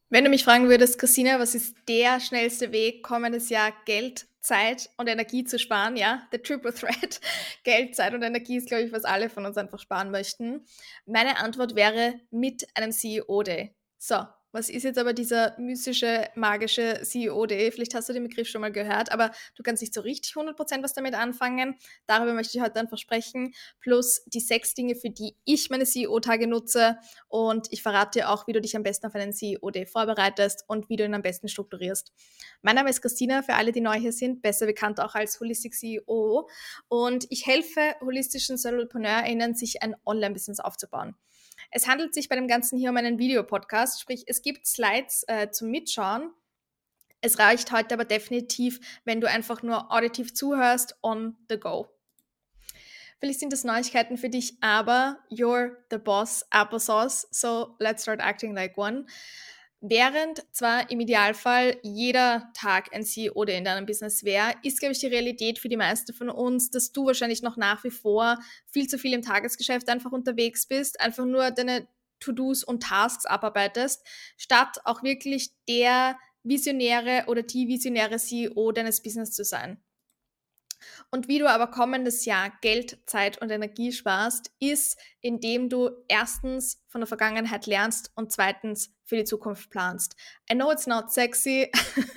Wenn du mich fragen würdest: „Christina, was ist der schnellste Weg, kommendes Jahr Geld, Zeit und Energie zu sparen?“ Ja, der Triple Threat. Geld, Zeit und Energie ist, glaube ich, was alle von uns einfach sparen möchten. Meine Antwort wäre mit einem CEO-Day. So, was ist jetzt aber dieser mystische, magische CEO-Day? Vielleicht hast du den Begriff schon mal gehört, aber du kannst nicht so richtig 100% was damit anfangen. Darüber möchte ich heute einfach sprechen, plus die 6 Dinge, für die ich meine CEO-Tage nutze, und ich verrate dir auch, wie du dich am besten auf einen CEO-Day vorbereitest und wie du ihn am besten strukturierst. Mein Name ist Christina, für alle, die neu hier sind, besser bekannt auch als Holistic CEO, und ich helfe holistischen SolopreneurInnen, sich ein Online-Business aufzubauen. Es handelt sich bei dem Ganzen hier um einen Videopodcast, sprich es gibt Slides zum Mitschauen. Es reicht heute aber definitiv, wenn du einfach nur auditiv zuhörst on the go. Vielleicht sind das Neuigkeiten für dich, aber you're the boss applesauce, so let's start acting like one. Während zwar im Idealfall jeder Tag ein CEO oder in deinem Business wäre, ist, glaube ich, die Realität für die meisten von uns, dass du wahrscheinlich noch nach wie vor viel zu viel im Tagesgeschäft einfach unterwegs bist, einfach nur deine To-Dos und Tasks abarbeitest, statt auch wirklich der Visionäre oder die visionäre CEO deines Business zu sein. Und wie du aber kommendes Jahr Geld, Zeit und Energie sparst, ist, indem du erstens von der Vergangenheit lernst und zweitens für die Zukunft planst. I know it's not sexy,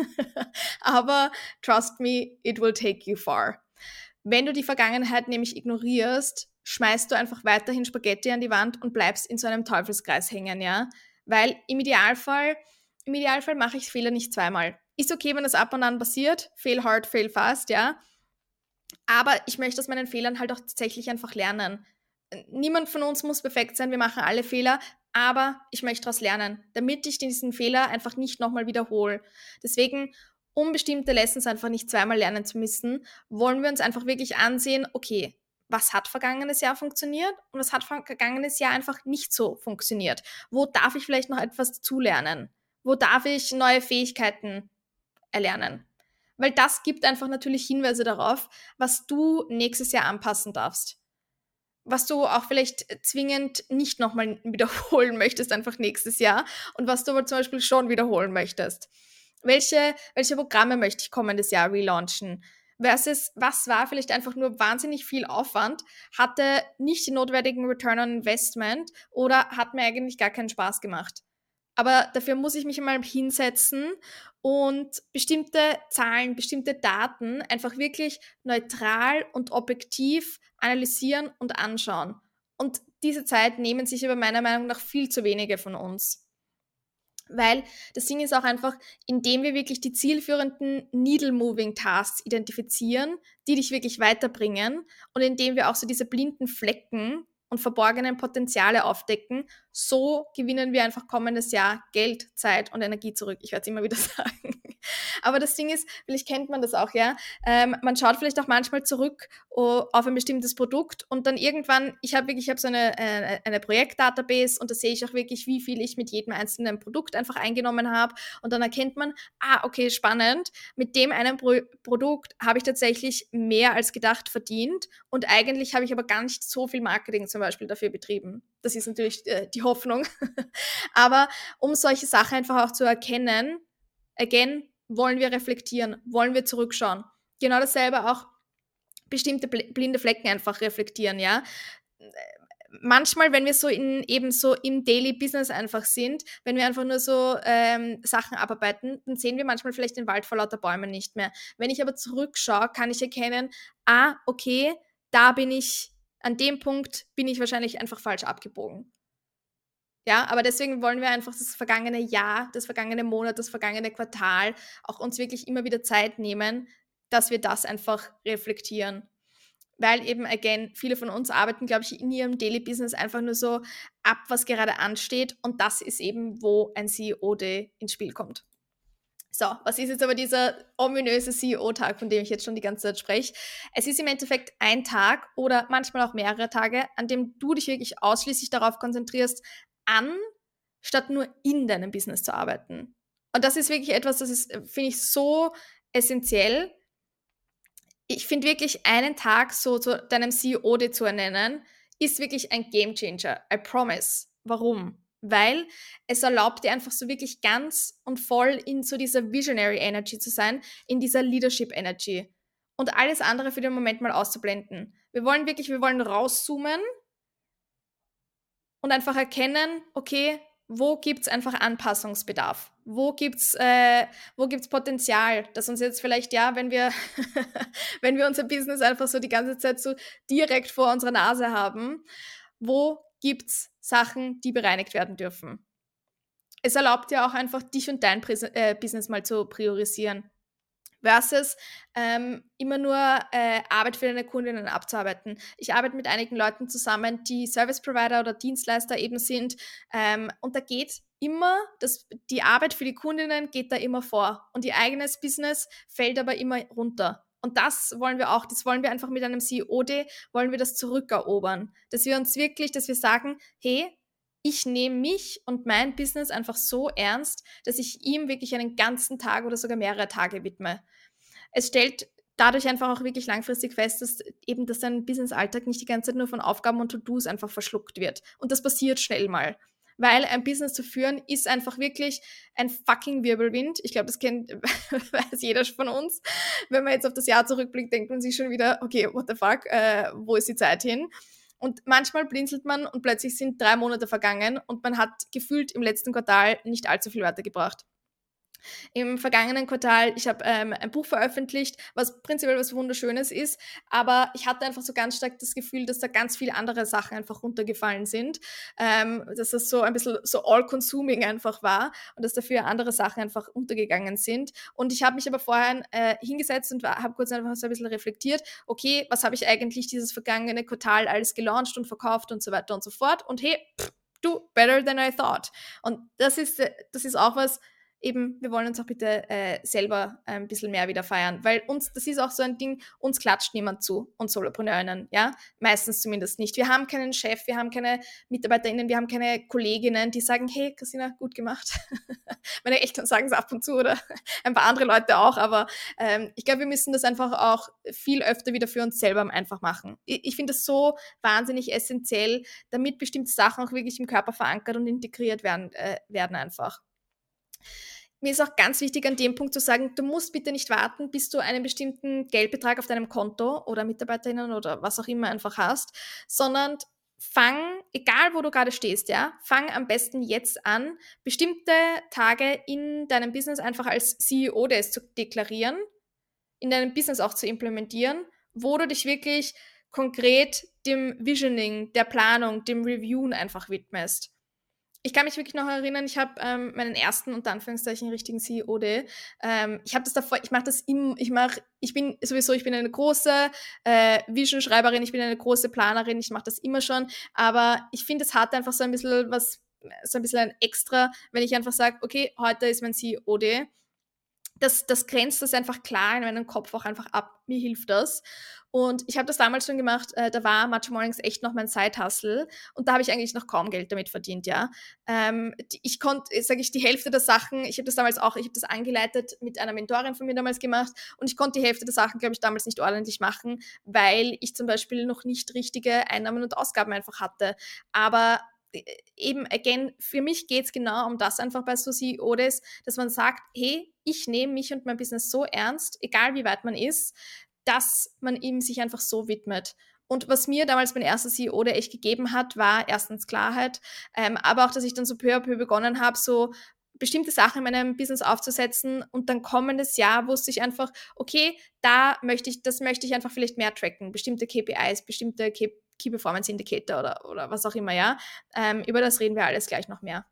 aber trust me, it will take you far. Wenn du die Vergangenheit nämlich ignorierst, schmeißt du einfach weiterhin Spaghetti an die Wand und bleibst in so einem Teufelskreis hängen, ja? Weil im Idealfall mache ich Fehler nicht zweimal. Ist okay, wenn das ab und an passiert, fail hard, fail fast, ja? Aber ich möchte aus meinen Fehlern halt auch tatsächlich einfach lernen. Niemand von uns muss perfekt sein, wir machen alle Fehler, aber ich möchte daraus lernen, damit ich diesen Fehler einfach nicht nochmal wiederhole. Deswegen, um bestimmte Lessons einfach nicht zweimal lernen zu müssen, wollen wir uns einfach wirklich ansehen, okay, was hat vergangenes Jahr funktioniert und was hat vergangenes Jahr einfach nicht so funktioniert? Wo darf ich vielleicht noch etwas dazulernen? Wo darf ich neue Fähigkeiten erlernen? Weil das gibt einfach natürlich Hinweise darauf, was du nächstes Jahr anpassen darfst. Was du auch vielleicht zwingend nicht nochmal wiederholen möchtest, einfach nächstes Jahr. Und was du aber zum Beispiel schon wiederholen möchtest. Welche Programme möchte ich kommendes Jahr relaunchen? Versus, was war vielleicht einfach nur wahnsinnig viel Aufwand, hatte nicht den notwendigen Return on Investment oder hat mir eigentlich gar keinen Spaß gemacht. Aber dafür muss ich mich mal hinsetzen und bestimmte Zahlen, bestimmte Daten einfach wirklich neutral und objektiv analysieren und anschauen. Und diese Zeit nehmen sich aber meiner Meinung nach viel zu wenige von uns. Weil das Ding ist auch einfach, indem wir wirklich die zielführenden Needle-Moving-Tasks identifizieren, die dich wirklich weiterbringen, und indem wir auch so diese blinden Flecken und verborgenen Potenziale aufdecken, so gewinnen wir einfach kommendes Jahr Geld, Zeit und Energie zurück. Ich werde es immer wieder sagen. Aber das Ding ist, vielleicht kennt man das auch, ja. Man schaut vielleicht auch manchmal zurück auf ein bestimmtes Produkt und dann irgendwann, ich habe so eine Projektdatabase, und da sehe ich auch wirklich, wie viel ich mit jedem einzelnen Produkt einfach eingenommen habe, und dann erkennt man, okay, spannend, mit dem einen Produkt habe ich tatsächlich mehr als gedacht verdient, und eigentlich habe ich aber gar nicht so viel Marketing zum Beispiel dafür betrieben. Das ist natürlich die Hoffnung. Aber um solche Sachen einfach auch zu erkennen, again, wollen wir reflektieren, wollen wir zurückschauen. Genau dasselbe auch bestimmte blinde Flecken einfach reflektieren, ja. Manchmal, wenn wir so eben so im Daily Business einfach sind, wenn wir einfach nur so Sachen abarbeiten, dann sehen wir manchmal vielleicht den Wald vor lauter Bäumen nicht mehr. Wenn ich aber zurückschaue, kann ich erkennen, okay, an dem Punkt bin ich wahrscheinlich einfach falsch abgebogen. Ja, aber deswegen wollen wir einfach das vergangene Jahr, das vergangene Monat, das vergangene Quartal auch uns wirklich immer wieder Zeit nehmen, dass wir das einfach reflektieren. Weil eben, again, viele von uns arbeiten, glaube ich, in ihrem Daily Business einfach nur so ab, was gerade ansteht. Und das ist eben, wo ein CEO-Day ins Spiel kommt. So, was ist jetzt aber dieser ominöse CEO-Tag, von dem ich jetzt schon die ganze Zeit spreche? Es ist im Endeffekt ein Tag oder manchmal auch mehrere Tage, an dem du dich wirklich ausschließlich darauf konzentrierst, an, statt nur in deinem Business zu arbeiten. Und das ist wirklich etwas, das ist, finde ich, so essentiell. Ich finde wirklich, einen Tag so zu deinem CEO-Day zu ernennen, ist wirklich ein Gamechanger. I promise. Warum? weil es erlaubt dir einfach so wirklich ganz und voll in so dieser Visionary Energy zu sein, in dieser Leadership Energy und alles andere für den Moment mal auszublenden. Wir wollen rauszoomen und einfach erkennen, okay, wo gibt es einfach Anpassungsbedarf? Wo gibt's Potenzial, dass uns jetzt vielleicht, ja, wenn wir, wenn wir unser Business einfach so die ganze Zeit so direkt vor unserer Nase haben, wo gibt es Sachen, die bereinigt werden dürfen? Es erlaubt dir auch einfach, dich und dein Business mal zu priorisieren versus immer nur Arbeit für deine Kundinnen abzuarbeiten. Ich arbeite mit einigen Leuten zusammen, die Service Provider oder Dienstleister eben sind, und da geht immer, die Arbeit für die Kundinnen geht da immer vor und ihr eigenes Business fällt aber immer runter. Und das wollen wir einfach mit einem COD, wollen wir das zurückerobern. Dass wir uns wirklich, dass wir sagen, hey, ich nehme mich und mein Business einfach so ernst, dass ich ihm wirklich einen ganzen Tag oder sogar mehrere Tage widme. Es stellt dadurch einfach auch wirklich langfristig fest, dass dein Business-Alltag nicht die ganze Zeit nur von Aufgaben und To-Dos einfach verschluckt wird. Und das passiert schnell mal. Weil ein Business zu führen ist einfach wirklich ein fucking Wirbelwind. Ich glaube, das kennt, weiß jeder von uns. Wenn man jetzt auf das Jahr zurückblickt, denkt man sich schon wieder, okay, what the fuck, wo ist die Zeit hin? Und manchmal blinzelt man und plötzlich sind 3 Monate vergangen und man hat gefühlt im letzten Quartal nicht allzu viel weitergebracht. Im vergangenen Quartal, ich habe ein Buch veröffentlicht, was prinzipiell was Wunderschönes ist, aber ich hatte einfach so ganz stark das Gefühl, dass da ganz viele andere Sachen einfach runtergefallen sind, dass das so ein bisschen so all-consuming einfach war und dass dafür andere Sachen einfach untergegangen sind. Und ich habe mich aber vorher hingesetzt und habe kurz einfach so ein bisschen reflektiert, okay, was habe ich eigentlich dieses vergangene Quartal alles gelauncht und verkauft und so weiter und so fort und hey, du, better than I thought. Und das ist auch was, eben, wir wollen uns auch bitte selber ein bisschen mehr wieder feiern, weil das ist auch so ein Ding, uns klatscht niemand zu, uns Solopreneurinnen, ja, meistens zumindest nicht. Wir haben keinen Chef, wir haben keine MitarbeiterInnen, wir haben keine Kolleginnen, die sagen, hey, Christina, gut gemacht. Meine Eltern sagen es ab und zu oder ein paar andere Leute auch, aber ich glaube, wir müssen das einfach auch viel öfter wieder für uns selber einfach machen. Ich finde das so wahnsinnig essentiell, damit bestimmte Sachen auch wirklich im Körper verankert und integriert werden einfach. Mir ist auch ganz wichtig, an dem Punkt zu sagen, du musst bitte nicht warten, bis du einen bestimmten Geldbetrag auf deinem Konto oder MitarbeiterInnen oder was auch immer einfach hast, sondern fang, egal wo du gerade stehst, ja, fang am besten jetzt an, bestimmte Tage in deinem Business einfach als CEO das zu deklarieren, in deinem Business auch zu implementieren, wo du dich wirklich konkret dem Visioning, der Planung, dem Reviewen einfach widmest. Ich kann mich wirklich noch erinnern, ich habe meinen ersten, unter Anführungszeichen, richtigen COD. Ich habe das davor, ich bin eine große Vision-Schreiberin, ich bin eine große Planerin, ich mache das immer schon, aber ich finde, es hat einfach so ein bisschen so ein bisschen ein Extra, wenn ich einfach sage, okay, heute ist mein COD. Das grenzt das einfach klar in meinem Kopf auch einfach ab. Mir hilft das. Und ich habe das damals schon gemacht, da war Matcha Mornings echt noch mein Side-Hustle und da habe ich eigentlich noch kaum Geld damit verdient, ja. Ich konnte, sage ich, die Hälfte der Sachen, ich habe das angeleitet mit einer Mentorin von mir damals gemacht und ich konnte die Hälfte der Sachen, glaube ich, damals nicht ordentlich machen, weil ich zum Beispiel noch nicht richtige Einnahmen und Ausgaben einfach hatte. Aber eben, again, für mich geht es genau um das einfach bei so CEOs, dass man sagt, hey, ich nehme mich und mein Business so ernst, egal wie weit man ist, dass man ihm sich einfach so widmet. Und was mir damals mein erster CEO der echt gegeben hat, war erstens Klarheit, aber auch, dass ich dann so peu à peu begonnen habe, so bestimmte Sachen in meinem Business aufzusetzen und dann kommendes Jahr wusste ich einfach, okay, das möchte ich einfach vielleicht mehr tracken, bestimmte KPIs, bestimmte Key Performance Indicator oder was auch immer, ja. Über das reden wir alles gleich noch mehr.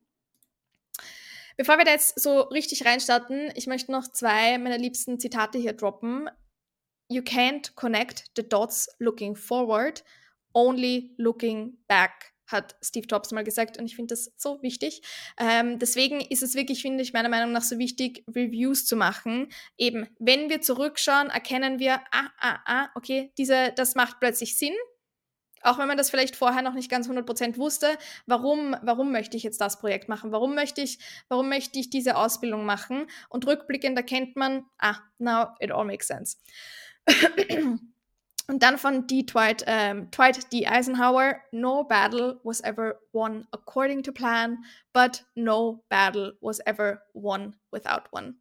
Bevor wir da jetzt so richtig reinstarten, ich möchte noch 2 meiner liebsten Zitate hier droppen. You can't connect the dots looking forward, only looking back, hat Steve Jobs mal gesagt und ich finde das so wichtig. Deswegen ist es wirklich, finde ich, meiner Meinung nach so wichtig, Reviews zu machen. Eben, wenn wir zurückschauen, erkennen wir, okay, das macht plötzlich Sinn. Auch wenn man das vielleicht vorher noch nicht ganz 100% wusste, warum möchte ich jetzt das Projekt machen? Warum möchte ich diese Ausbildung machen? Und rückblickend erkennt man, now it all makes sense. Und dann von Dwight D. Eisenhower: No battle was ever won according to plan, but no battle was ever won without one.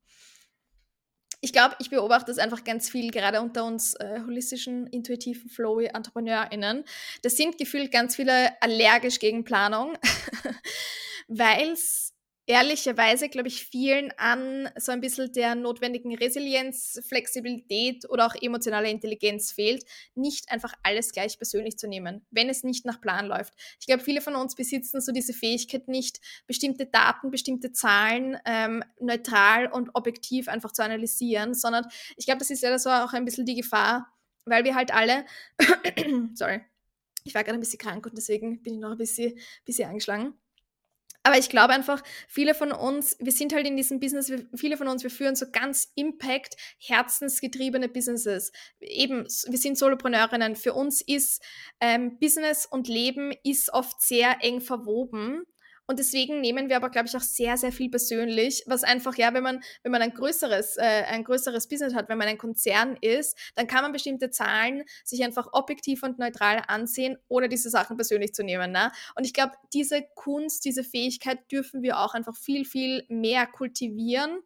Ich glaube, ich beobachte das einfach ganz viel, gerade unter uns holistischen, intuitiven, flowy EntrepreneurInnen. Das sind gefühlt ganz viele allergisch gegen Planung, weil es ehrlicherweise, glaube ich, vielen an so ein bisschen der notwendigen Resilienz, Flexibilität oder auch emotionale Intelligenz fehlt, nicht einfach alles gleich persönlich zu nehmen, wenn es nicht nach Plan läuft. Ich glaube, viele von uns besitzen so diese Fähigkeit nicht, bestimmte Daten, bestimmte Zahlen neutral und objektiv einfach zu analysieren, sondern ich glaube, das ist ja so auch ein bisschen die Gefahr, weil wir halt alle, sorry, ich war gerade ein bisschen krank und deswegen bin ich noch ein bisschen angeschlagen. Aber ich glaube einfach, viele von uns, wir sind halt in diesem Business, viele von uns, wir führen so ganz Impact, herzensgetriebene Businesses. Eben, wir sind Solopreneurinnen. Für uns ist Business und Leben ist oft sehr eng verwoben. Und deswegen nehmen wir aber, glaube ich, auch sehr, sehr viel persönlich, was einfach, ja, wenn man ein größeres Business hat, wenn man ein Konzern ist, dann kann man bestimmte Zahlen sich einfach objektiv und neutral ansehen, ohne diese Sachen persönlich zu nehmen. Ne? Und ich glaube, diese Kunst, diese Fähigkeit dürfen wir auch einfach viel, viel mehr kultivieren.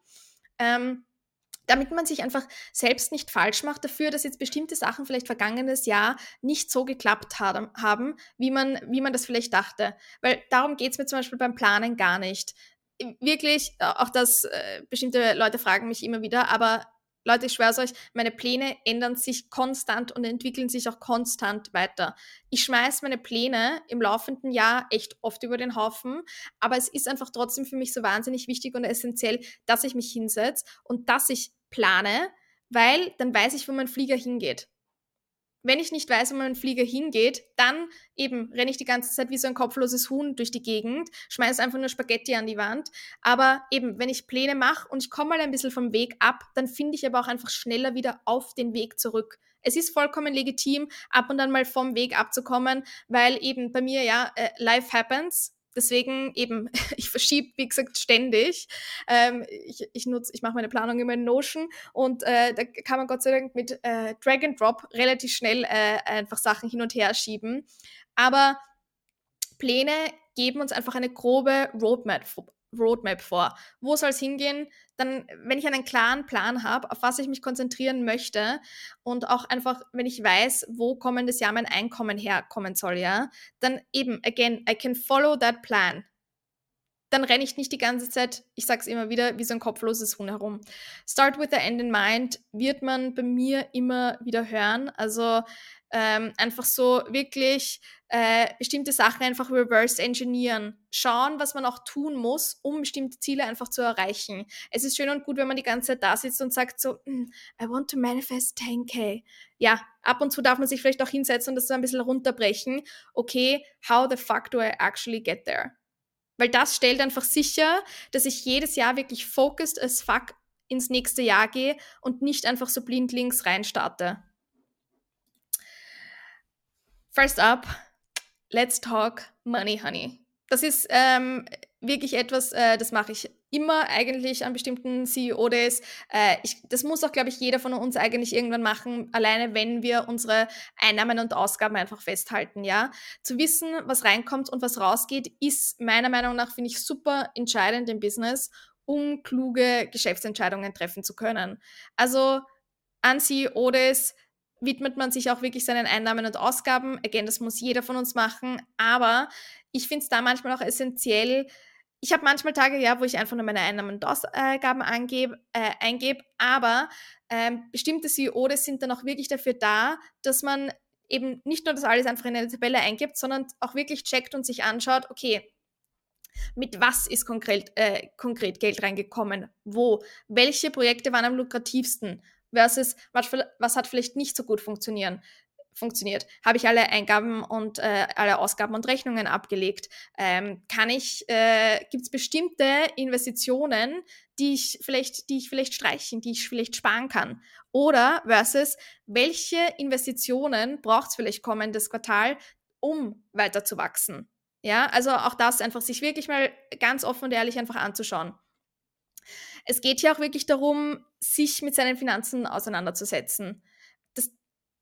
Damit man sich einfach selbst nicht falsch macht dafür, dass jetzt bestimmte Sachen vielleicht vergangenes Jahr nicht so geklappt haben, wie man das vielleicht dachte. Weil darum geht es mir zum Beispiel beim Planen gar nicht. Wirklich, auch das, bestimmte Leute fragen mich immer wieder, aber Leute, ich schwöre es euch, meine Pläne ändern sich konstant und entwickeln sich auch konstant weiter. Ich schmeiße meine Pläne im laufenden Jahr echt oft über den Haufen, aber es ist einfach trotzdem für mich so wahnsinnig wichtig und essentiell, dass ich mich hinsetze und dass ich plane, weil dann weiß ich, wo mein Flieger hingeht. Wenn ich nicht weiß, wo mein Flieger hingeht, dann eben renne ich die ganze Zeit wie so ein kopfloses Huhn durch die Gegend, schmeiße einfach nur Spaghetti an die Wand. Aber eben, wenn ich Pläne mache und ich komme mal ein bisschen vom Weg ab, dann finde ich aber auch einfach schneller wieder auf den Weg zurück. Es ist vollkommen legitim, ab und an mal vom Weg abzukommen, weil eben bei mir, ja, life happens. Deswegen eben, ich verschiebe, wie gesagt, ständig. Ich mache meine Planung immer in Notion und da kann man Gott sei Dank mit Drag and Drop relativ schnell einfach Sachen hin und her schieben. Aber Pläne geben uns einfach eine grobe Roadmap vor. Wo soll es hingehen? Dann, wenn ich einen klaren Plan habe, auf was ich mich konzentrieren möchte und auch einfach, wenn ich weiß, wo kommendes Jahr mein Einkommen herkommen soll, ja, dann eben, again, I can follow that plan. Dann renne ich nicht die ganze Zeit, ich sag's immer wieder, wie so ein kopfloses Huhn herum. Start with the end in mind wird man bei mir immer wieder hören. Also einfach so wirklich bestimmte Sachen einfach reverse engineeren. Schauen, was man auch tun muss, um bestimmte Ziele einfach zu erreichen. Es ist schön und gut, wenn man die ganze Zeit da sitzt und sagt so, I want to manifest 10K. Ja, ab und zu darf man sich vielleicht auch hinsetzen und das so ein bisschen runterbrechen. Okay, how the fuck do I actually get there? Weil das stellt einfach sicher, dass ich jedes Jahr wirklich focused as fuck ins nächste Jahr gehe und nicht einfach so blindlings reinstarte. First up, let's talk money, honey. Das ist wirklich etwas, das mache ich immer eigentlich an bestimmten CEO-Days. Das muss auch, glaube ich, jeder von uns eigentlich irgendwann machen, alleine wenn wir unsere Einnahmen und Ausgaben einfach festhalten, ja. Zu wissen, was reinkommt und was rausgeht, ist meiner Meinung nach, finde ich, super entscheidend im Business, um kluge Geschäftsentscheidungen treffen zu können. Also an CEO-Days widmet man sich auch wirklich seinen Einnahmen und Ausgaben. Again, das muss jeder von uns machen, aber ich finde es da manchmal auch essentiell. Ich habe manchmal Tage, ja, wo ich einfach nur meine Einnahmen und Ausgaben eingebe, aber bestimmte CEOs sind dann auch wirklich dafür da, dass man eben nicht nur das alles einfach in eine Tabelle eingibt, sondern auch wirklich checkt und sich anschaut, okay, mit was ist konkret Geld reingekommen? Wo? Welche Projekte waren am lukrativsten? Versus, was hat vielleicht nicht so gut funktioniert? Habe ich alle Eingaben und alle Ausgaben und Rechnungen abgelegt? Gibt es bestimmte Investitionen, die ich vielleicht streichen, die ich vielleicht sparen kann? Oder versus, welche Investitionen braucht es vielleicht kommendes Quartal, um weiter zu wachsen? Ja, also auch das einfach sich wirklich mal ganz offen und ehrlich einfach anzuschauen. Es geht hier auch wirklich darum, sich mit seinen Finanzen auseinanderzusetzen. Das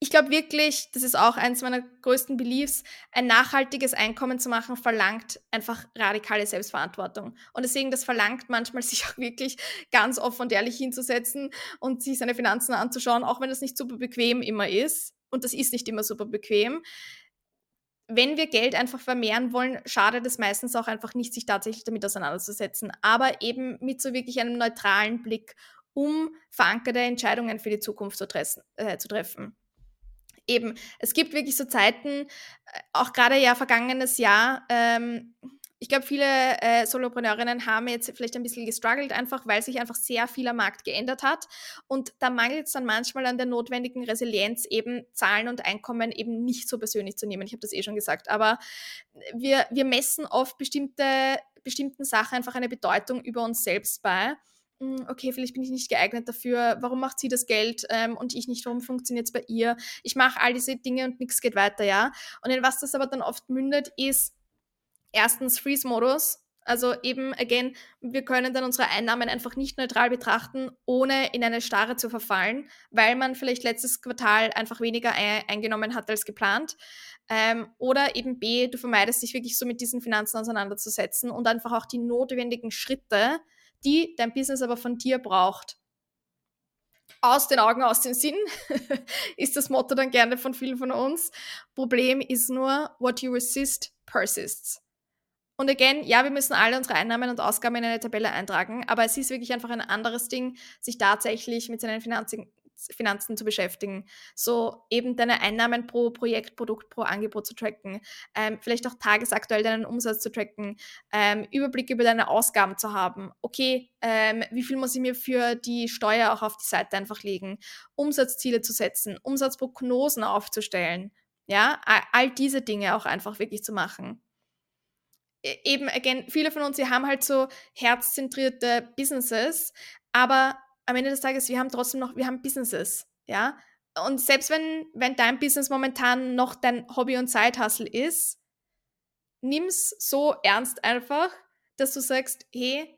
Ich glaube wirklich, das ist auch eins meiner größten Beliefs, ein nachhaltiges Einkommen zu machen, verlangt einfach radikale Selbstverantwortung. Und deswegen, das verlangt manchmal, sich auch wirklich ganz offen und ehrlich hinzusetzen und sich seine Finanzen anzuschauen, auch wenn das nicht super bequem immer ist. Und das ist nicht immer super bequem. Wenn wir Geld einfach vermehren wollen, schadet es meistens auch einfach nicht, sich tatsächlich damit auseinanderzusetzen, aber eben mit so wirklich einem neutralen Blick, um verankerte Entscheidungen für die Zukunft zu treffen. Eben, es gibt wirklich so Zeiten, auch gerade ja vergangenes Jahr, ich glaube, viele Solopreneurinnen haben jetzt vielleicht ein bisschen gestruggelt, einfach weil sich einfach sehr viel am Markt geändert hat. Und da mangelt es dann manchmal an der notwendigen Resilienz, eben Zahlen und Einkommen eben nicht so persönlich zu nehmen. Ich habe das eh schon gesagt. Aber wir messen oft bestimmten Sachen einfach eine Bedeutung über uns selbst bei. Okay, vielleicht bin ich nicht geeignet dafür. Warum macht sie das Geld und ich nicht? Warum funktioniert es bei ihr? Ich mache all diese Dinge und nichts geht weiter, ja. Und in was das aber dann oft mündet, ist erstens Freeze-Modus. Also eben, again, wir können dann unsere Einnahmen einfach nicht neutral betrachten, ohne in eine Starre zu verfallen, weil man vielleicht letztes Quartal einfach weniger eingenommen hat als geplant. Oder eben B, du vermeidest dich wirklich so mit diesen Finanzen auseinanderzusetzen und einfach auch die notwendigen Schritte, die dein Business aber von dir braucht. Aus den Augen, aus dem Sinn, ist das Motto dann gerne von vielen von uns. Problem ist nur, what you resist persists. Und again, ja, wir müssen alle unsere Einnahmen und Ausgaben in eine Tabelle eintragen, aber es ist wirklich einfach ein anderes Ding, sich tatsächlich mit seinen Finanzen zu beschäftigen. So eben deine Einnahmen pro Projekt, Produkt, pro Angebot zu tracken, vielleicht auch tagesaktuell deinen Umsatz zu tracken, Überblick über deine Ausgaben zu haben. Okay, wie viel muss ich mir für die Steuer auch auf die Seite einfach legen? Umsatzziele zu setzen, Umsatzprognosen aufzustellen. Ja, all diese Dinge auch einfach wirklich zu machen. Eben, again, viele von uns, die haben halt so herzzentrierte Businesses, aber am Ende des Tages, wir haben Businesses, ja. Und selbst wenn dein Business momentan noch dein Hobby und Side-Hustle ist, nimm's so ernst einfach, dass du sagst, hey,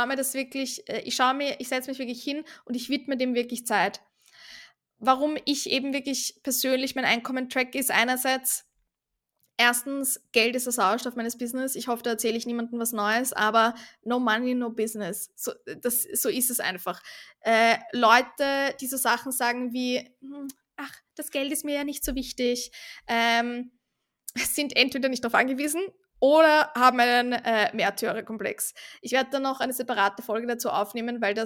ich setze mich wirklich hin und ich widme dem wirklich Zeit. Warum ich eben wirklich persönlich mein Einkommen track, ist einerseits, erstens, Geld ist der Sauerstoff meines Business. Ich hoffe, da erzähle ich niemandem was Neues, aber no money, no business. So ist es einfach. Leute, die so Sachen sagen wie, ach, das Geld ist mir ja nicht so wichtig, sind entweder nicht darauf angewiesen oder haben einen Märtyrerkomplex. Ich werde dann noch eine separate Folge dazu aufnehmen, weil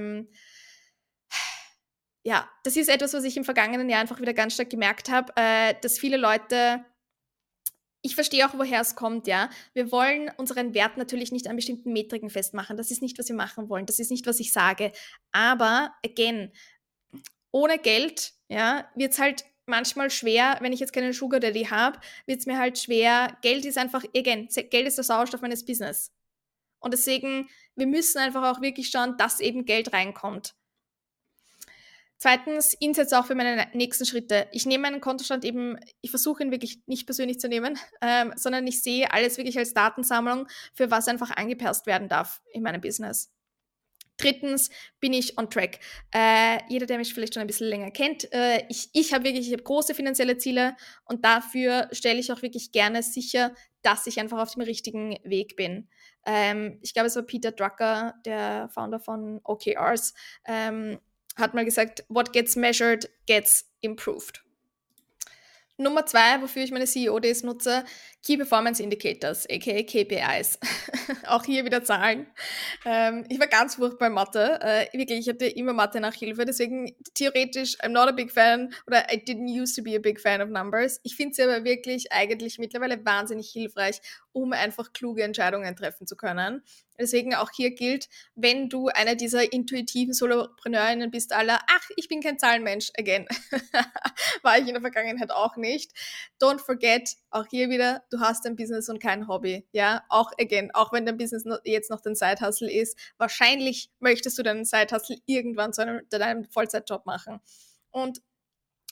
ja, das ist etwas, was ich im vergangenen Jahr einfach wieder ganz stark gemerkt habe, dass viele Leute, ich verstehe auch, woher es kommt, ja. Wir wollen unseren Wert natürlich nicht an bestimmten Metriken festmachen. Das ist nicht, was wir machen wollen. Das ist nicht, was ich sage. Aber, again, ohne Geld, ja, wird es halt manchmal schwer, wenn ich jetzt keinen Sugar Daddy habe, wird es mir halt schwer. Geld ist einfach, again, Geld ist der Sauerstoff meines Business. Und deswegen, wir müssen einfach auch wirklich schauen, dass eben Geld reinkommt. Zweitens, Insights auch für meine nächsten Schritte. Ich nehme meinen Kontostand eben, ich versuche ihn wirklich nicht persönlich zu nehmen, sondern ich sehe alles wirklich als Datensammlung, für was einfach angepasst werden darf in meinem Business. Drittens bin ich on track. Jeder, der mich vielleicht schon ein bisschen länger kennt, ich habe große finanzielle Ziele und dafür stelle ich auch wirklich gerne sicher, dass ich einfach auf dem richtigen Weg bin. Ich glaube, es war Peter Drucker, der Founder von OKRs, hat mal gesagt, what gets measured gets improved. Nummer 2, wofür ich meine CEO-Days nutze, Key Performance Indicators, aka KPIs. Auch hier wieder Zahlen. Ich war ganz furchtbar in Mathe. Wirklich, ich hatte immer Mathe-Nachhilfe, deswegen theoretisch, I'm not a big fan oder I didn't used to be a big fan of numbers. Ich finde sie aber wirklich eigentlich mittlerweile wahnsinnig hilfreich, um einfach kluge Entscheidungen treffen zu können. Deswegen auch hier gilt, wenn du einer dieser intuitiven Solopreneurinnen bist, aller, ach, ich bin kein Zahlenmensch, again, war ich in der Vergangenheit auch nicht. Don't forget, auch hier wieder, du hast ein Business und kein Hobby, ja, auch again, auch wenn dein Business jetzt noch dein Side-Hustle ist, wahrscheinlich möchtest du deinen Side-Hustle irgendwann zu deinem Vollzeitjob machen. Und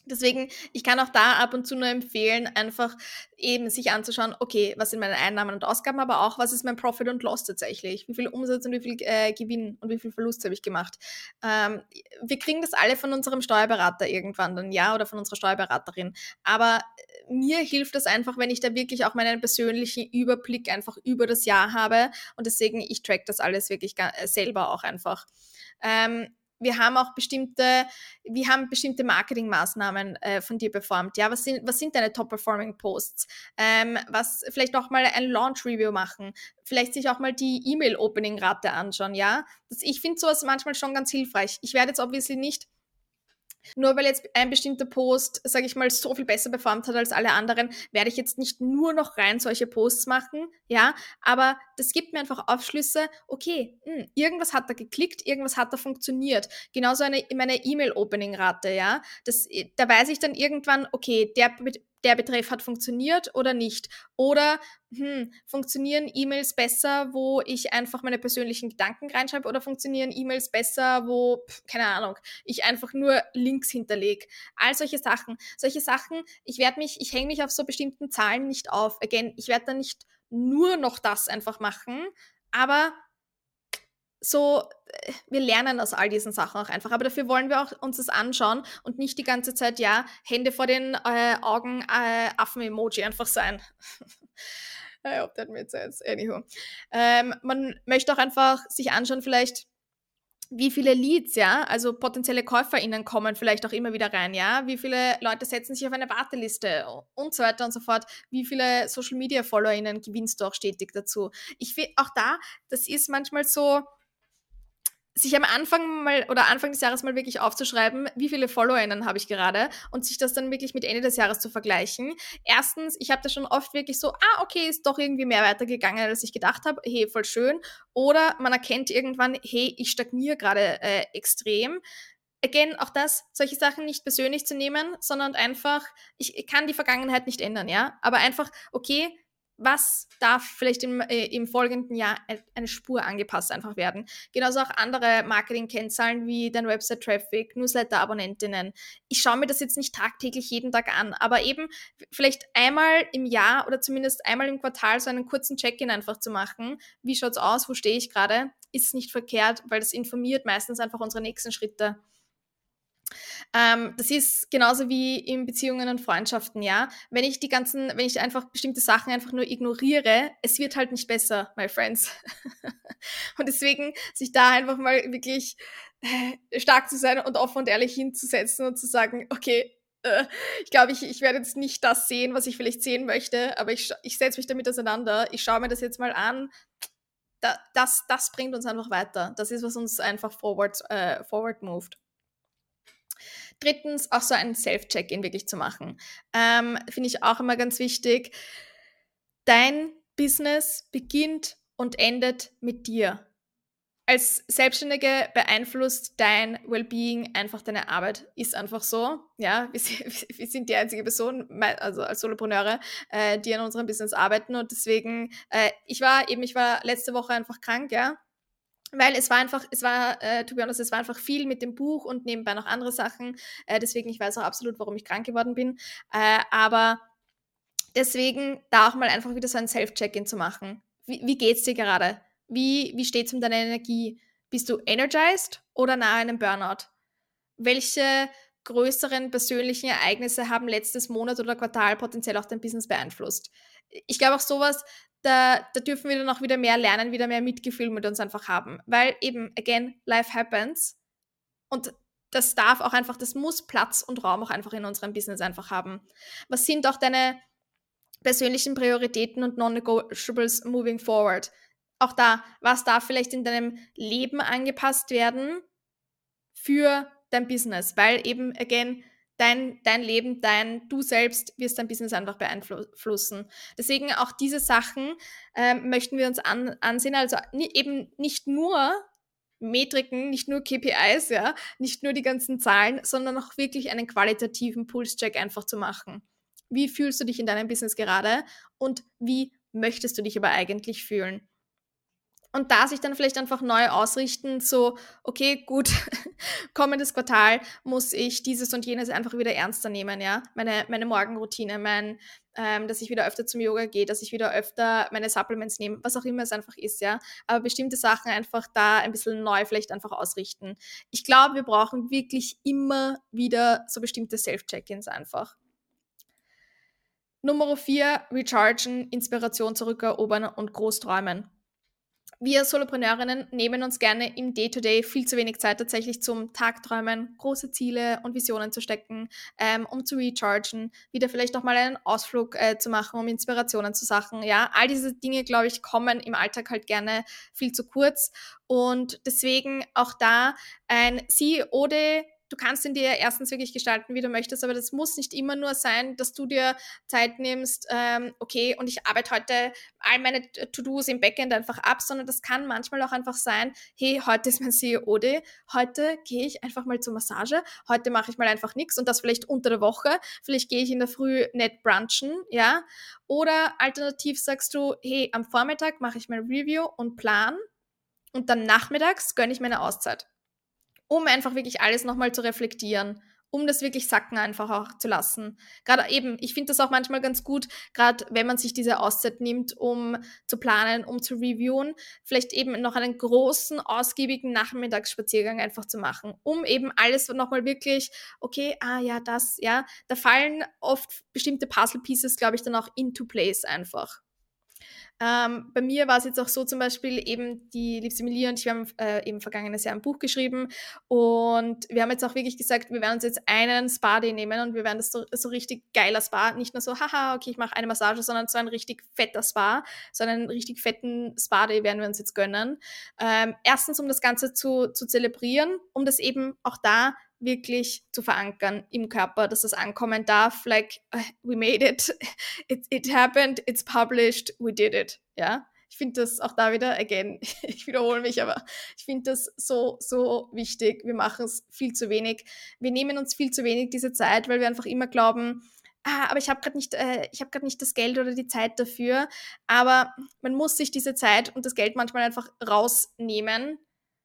Deswegen, ich kann auch da ab und zu nur empfehlen, einfach eben sich anzuschauen, okay, was sind meine Einnahmen und Ausgaben, aber auch, was ist mein Profit und Loss tatsächlich? Wie viel Umsatz und wie viel Gewinn und wie viel Verlust habe ich gemacht? Ähm, Wir kriegen das alle von unserem Steuerberater irgendwann dann, ja, oder von unserer Steuerberaterin. Aber mir hilft das einfach, wenn ich da wirklich auch meinen persönlichen Überblick einfach über das Jahr habe. Und deswegen, ich track das alles wirklich selber auch einfach. Ähm, wir haben auch bestimmte Marketingmaßnahmen von dir performt. Ja, was sind deine Top-Performing Posts? Was vielleicht auch mal ein Launch-Review machen, vielleicht sich auch mal die E-Mail-Opening-Rate anschauen. Ja, ich finde sowas manchmal schon ganz hilfreich. Ich werde jetzt obviously nicht nur weil jetzt ein bestimmter Post, sage ich mal, so viel besser performt hat als alle anderen, werde ich jetzt nicht nur noch rein solche Posts machen, ja, aber das gibt mir einfach Aufschlüsse, okay, irgendwas hat da geklickt, irgendwas hat da funktioniert. Genauso meine E-Mail-Opening-Rate, ja, da weiß ich dann irgendwann, okay, der Betreff hat funktioniert oder nicht. Oder funktionieren E-Mails besser, wo ich einfach meine persönlichen Gedanken reinschreibe, oder funktionieren E-Mails besser, wo, keine Ahnung, ich einfach nur Links hinterlege. All solche Sachen. Ich hänge mich auf so bestimmten Zahlen nicht auf. Again, ich werde dann nicht nur noch das einfach machen, aber so, wir lernen aus all diesen Sachen auch einfach. Aber dafür wollen wir auch uns das anschauen und nicht die ganze Zeit, ja, Hände vor den Augen, Affen-Emoji einfach sein. I hope that made sense. Anywho. Man möchte auch einfach sich anschauen, vielleicht, wie viele Leads, ja, also potenzielle KäuferInnen kommen vielleicht auch immer wieder rein, ja, wie viele Leute setzen sich auf eine Warteliste und so weiter und so fort, wie viele Social-Media-FollowerInnen gewinnst du auch stetig dazu. Ich finde auch da, das ist manchmal so, sich am Anfang mal oder Anfang des Jahres mal wirklich aufzuschreiben, wie viele FollowerInnen habe ich gerade, und sich das dann wirklich mit Ende des Jahres zu vergleichen. Erstens, ich habe da schon oft wirklich so, okay, ist doch irgendwie mehr weitergegangen, als ich gedacht habe, hey, voll schön. Oder man erkennt irgendwann, hey, ich stagniere gerade extrem. Again, auch das, solche Sachen nicht persönlich zu nehmen, sondern einfach, ich kann die Vergangenheit nicht ändern, ja, aber einfach, okay, was darf vielleicht im folgenden Jahr eine Spur angepasst einfach werden. Genauso auch andere Marketing-Kennzahlen wie dein Website-Traffic, Newsletter-Abonnentinnen. Ich schaue mir das jetzt nicht tagtäglich jeden Tag an, aber eben vielleicht einmal im Jahr oder zumindest einmal im Quartal so einen kurzen Check-in einfach zu machen. Wie schaut's aus? Wo stehe ich gerade? Ist nicht verkehrt, weil das informiert meistens einfach unsere nächsten Schritte. Das ist genauso wie in Beziehungen und Freundschaften, ja. Wenn ich einfach bestimmte Sachen einfach nur ignoriere, es wird halt nicht besser, my friends. Und deswegen sich da einfach mal wirklich stark zu sein und offen und ehrlich hinzusetzen und zu sagen, okay, ich glaube, ich werde jetzt nicht das sehen, was ich vielleicht sehen möchte, aber ich setze mich damit auseinander, ich schaue mir das jetzt mal an. Das bringt uns einfach weiter. Das ist, was uns einfach forward moved. Drittens, auch so ein Self-Check-In wirklich zu machen. Finde ich auch immer ganz wichtig. Dein Business beginnt und endet mit dir. Als Selbstständige beeinflusst dein Wellbeing einfach deine Arbeit. Ist einfach so. Ja, wir sind die einzige Person, also als Solopreneure, die an unserem Business arbeiten. Und deswegen, ich war letzte Woche einfach krank, ja. Weil to be honest, es war einfach viel mit dem Buch und nebenbei noch andere Sachen. Deswegen, ich weiß auch absolut, warum ich krank geworden bin. Aber deswegen da auch mal einfach wieder so ein Self-Check-In zu machen. Wie geht's dir gerade? Wie steht's um deine Energie? Bist du energized oder nahe einem Burnout? Welche größeren persönlichen Ereignisse haben letztes Monat oder Quartal potenziell auch dein Business beeinflusst? Ich glaube auch sowas, da dürfen wir dann auch wieder mehr lernen, wieder mehr Mitgefühl mit uns einfach haben. Weil eben, again, life happens. Und das muss Platz und Raum auch einfach in unserem Business einfach haben. Was sind auch deine persönlichen Prioritäten und Non-Negotiables moving forward? Auch da, was darf vielleicht in deinem Leben angepasst werden für dein Business? Weil eben, again, dein Leben, du selbst wirst dein Business einfach beeinflussen. Deswegen auch diese Sachen möchten wir uns ansehen. Also eben nicht nur Metriken, nicht nur KPIs, ja, nicht nur die ganzen Zahlen, sondern auch wirklich einen qualitativen Pulse-Check einfach zu machen. Wie fühlst du dich in deinem Business gerade und wie möchtest du dich aber eigentlich fühlen? Und da sich dann vielleicht einfach neu ausrichten, so, okay, gut, kommendes Quartal muss ich dieses und jenes einfach wieder ernster nehmen, ja. Meine Morgenroutine, dass ich wieder öfter zum Yoga gehe, dass ich wieder öfter meine Supplements nehme, was auch immer es einfach ist, ja. Aber bestimmte Sachen einfach da ein bisschen neu vielleicht einfach ausrichten. Ich glaube, wir brauchen wirklich immer wieder so bestimmte Self-Check-ins einfach. Nummer 4, rechargen, Inspiration zurückerobern und groß träumen. Wir Solopreneurinnen nehmen uns gerne im Day-to-Day viel zu wenig Zeit tatsächlich zum Tagträumen, große Ziele und Visionen zu stecken, um zu rechargen, wieder vielleicht auch mal einen Ausflug zu machen, um Inspirationen zu sachen. Ja, all diese Dinge, glaube ich, kommen im Alltag halt gerne viel zu kurz. Und deswegen auch da ein CEO-Day. Du kannst ihn dir erstens wirklich gestalten, wie du möchtest, aber das muss nicht immer nur sein, dass du dir Zeit nimmst, okay, und ich arbeite heute all meine To-Dos im Backend einfach ab, sondern das kann manchmal auch einfach sein, hey, heute ist mein CEO-Day, heute gehe ich einfach mal zur Massage, heute mache ich mal einfach nichts und das vielleicht unter der Woche, vielleicht gehe ich in der Früh nicht brunchen, ja, oder alternativ sagst du, hey, am Vormittag mache ich mal Review und Plan und dann nachmittags gönne ich mir eine Auszeit, um einfach wirklich alles nochmal zu reflektieren, um das wirklich sacken einfach auch zu lassen. Gerade eben, ich finde das auch manchmal ganz gut, gerade wenn man sich diese Auszeit nimmt, um zu planen, um zu reviewen, vielleicht eben noch einen großen, ausgiebigen Nachmittagsspaziergang einfach zu machen, um eben alles nochmal wirklich, okay, ja, das, ja, da fallen oft bestimmte Puzzle-Pieces, glaube ich, dann auch into place einfach. Bei mir war es jetzt auch so zum Beispiel eben die liebste Emilie und ich, wir haben eben vergangenes Jahr ein Buch geschrieben und wir haben jetzt auch wirklich gesagt, wir werden uns jetzt einen Spa-Day nehmen und wir werden das so richtig geiler Spa, nicht nur so, haha, okay, ich mache eine Massage, sondern so ein richtig fetter Spa, so einen richtig fetten Spa-Day werden wir uns jetzt gönnen. Erstens, um das Ganze zu zelebrieren, um das eben auch da wirklich zu verankern im Körper, dass das ankommen darf, like, we made it, it happened, it's published, we did it, ja. Ich finde das auch da wieder, again, ich wiederhole mich, aber ich finde das so, so wichtig. Wir machen es viel zu wenig. Wir nehmen uns viel zu wenig diese Zeit, weil wir einfach immer glauben, aber ich habe gerade nicht das Geld oder die Zeit dafür. Aber man muss sich diese Zeit und das Geld manchmal einfach rausnehmen,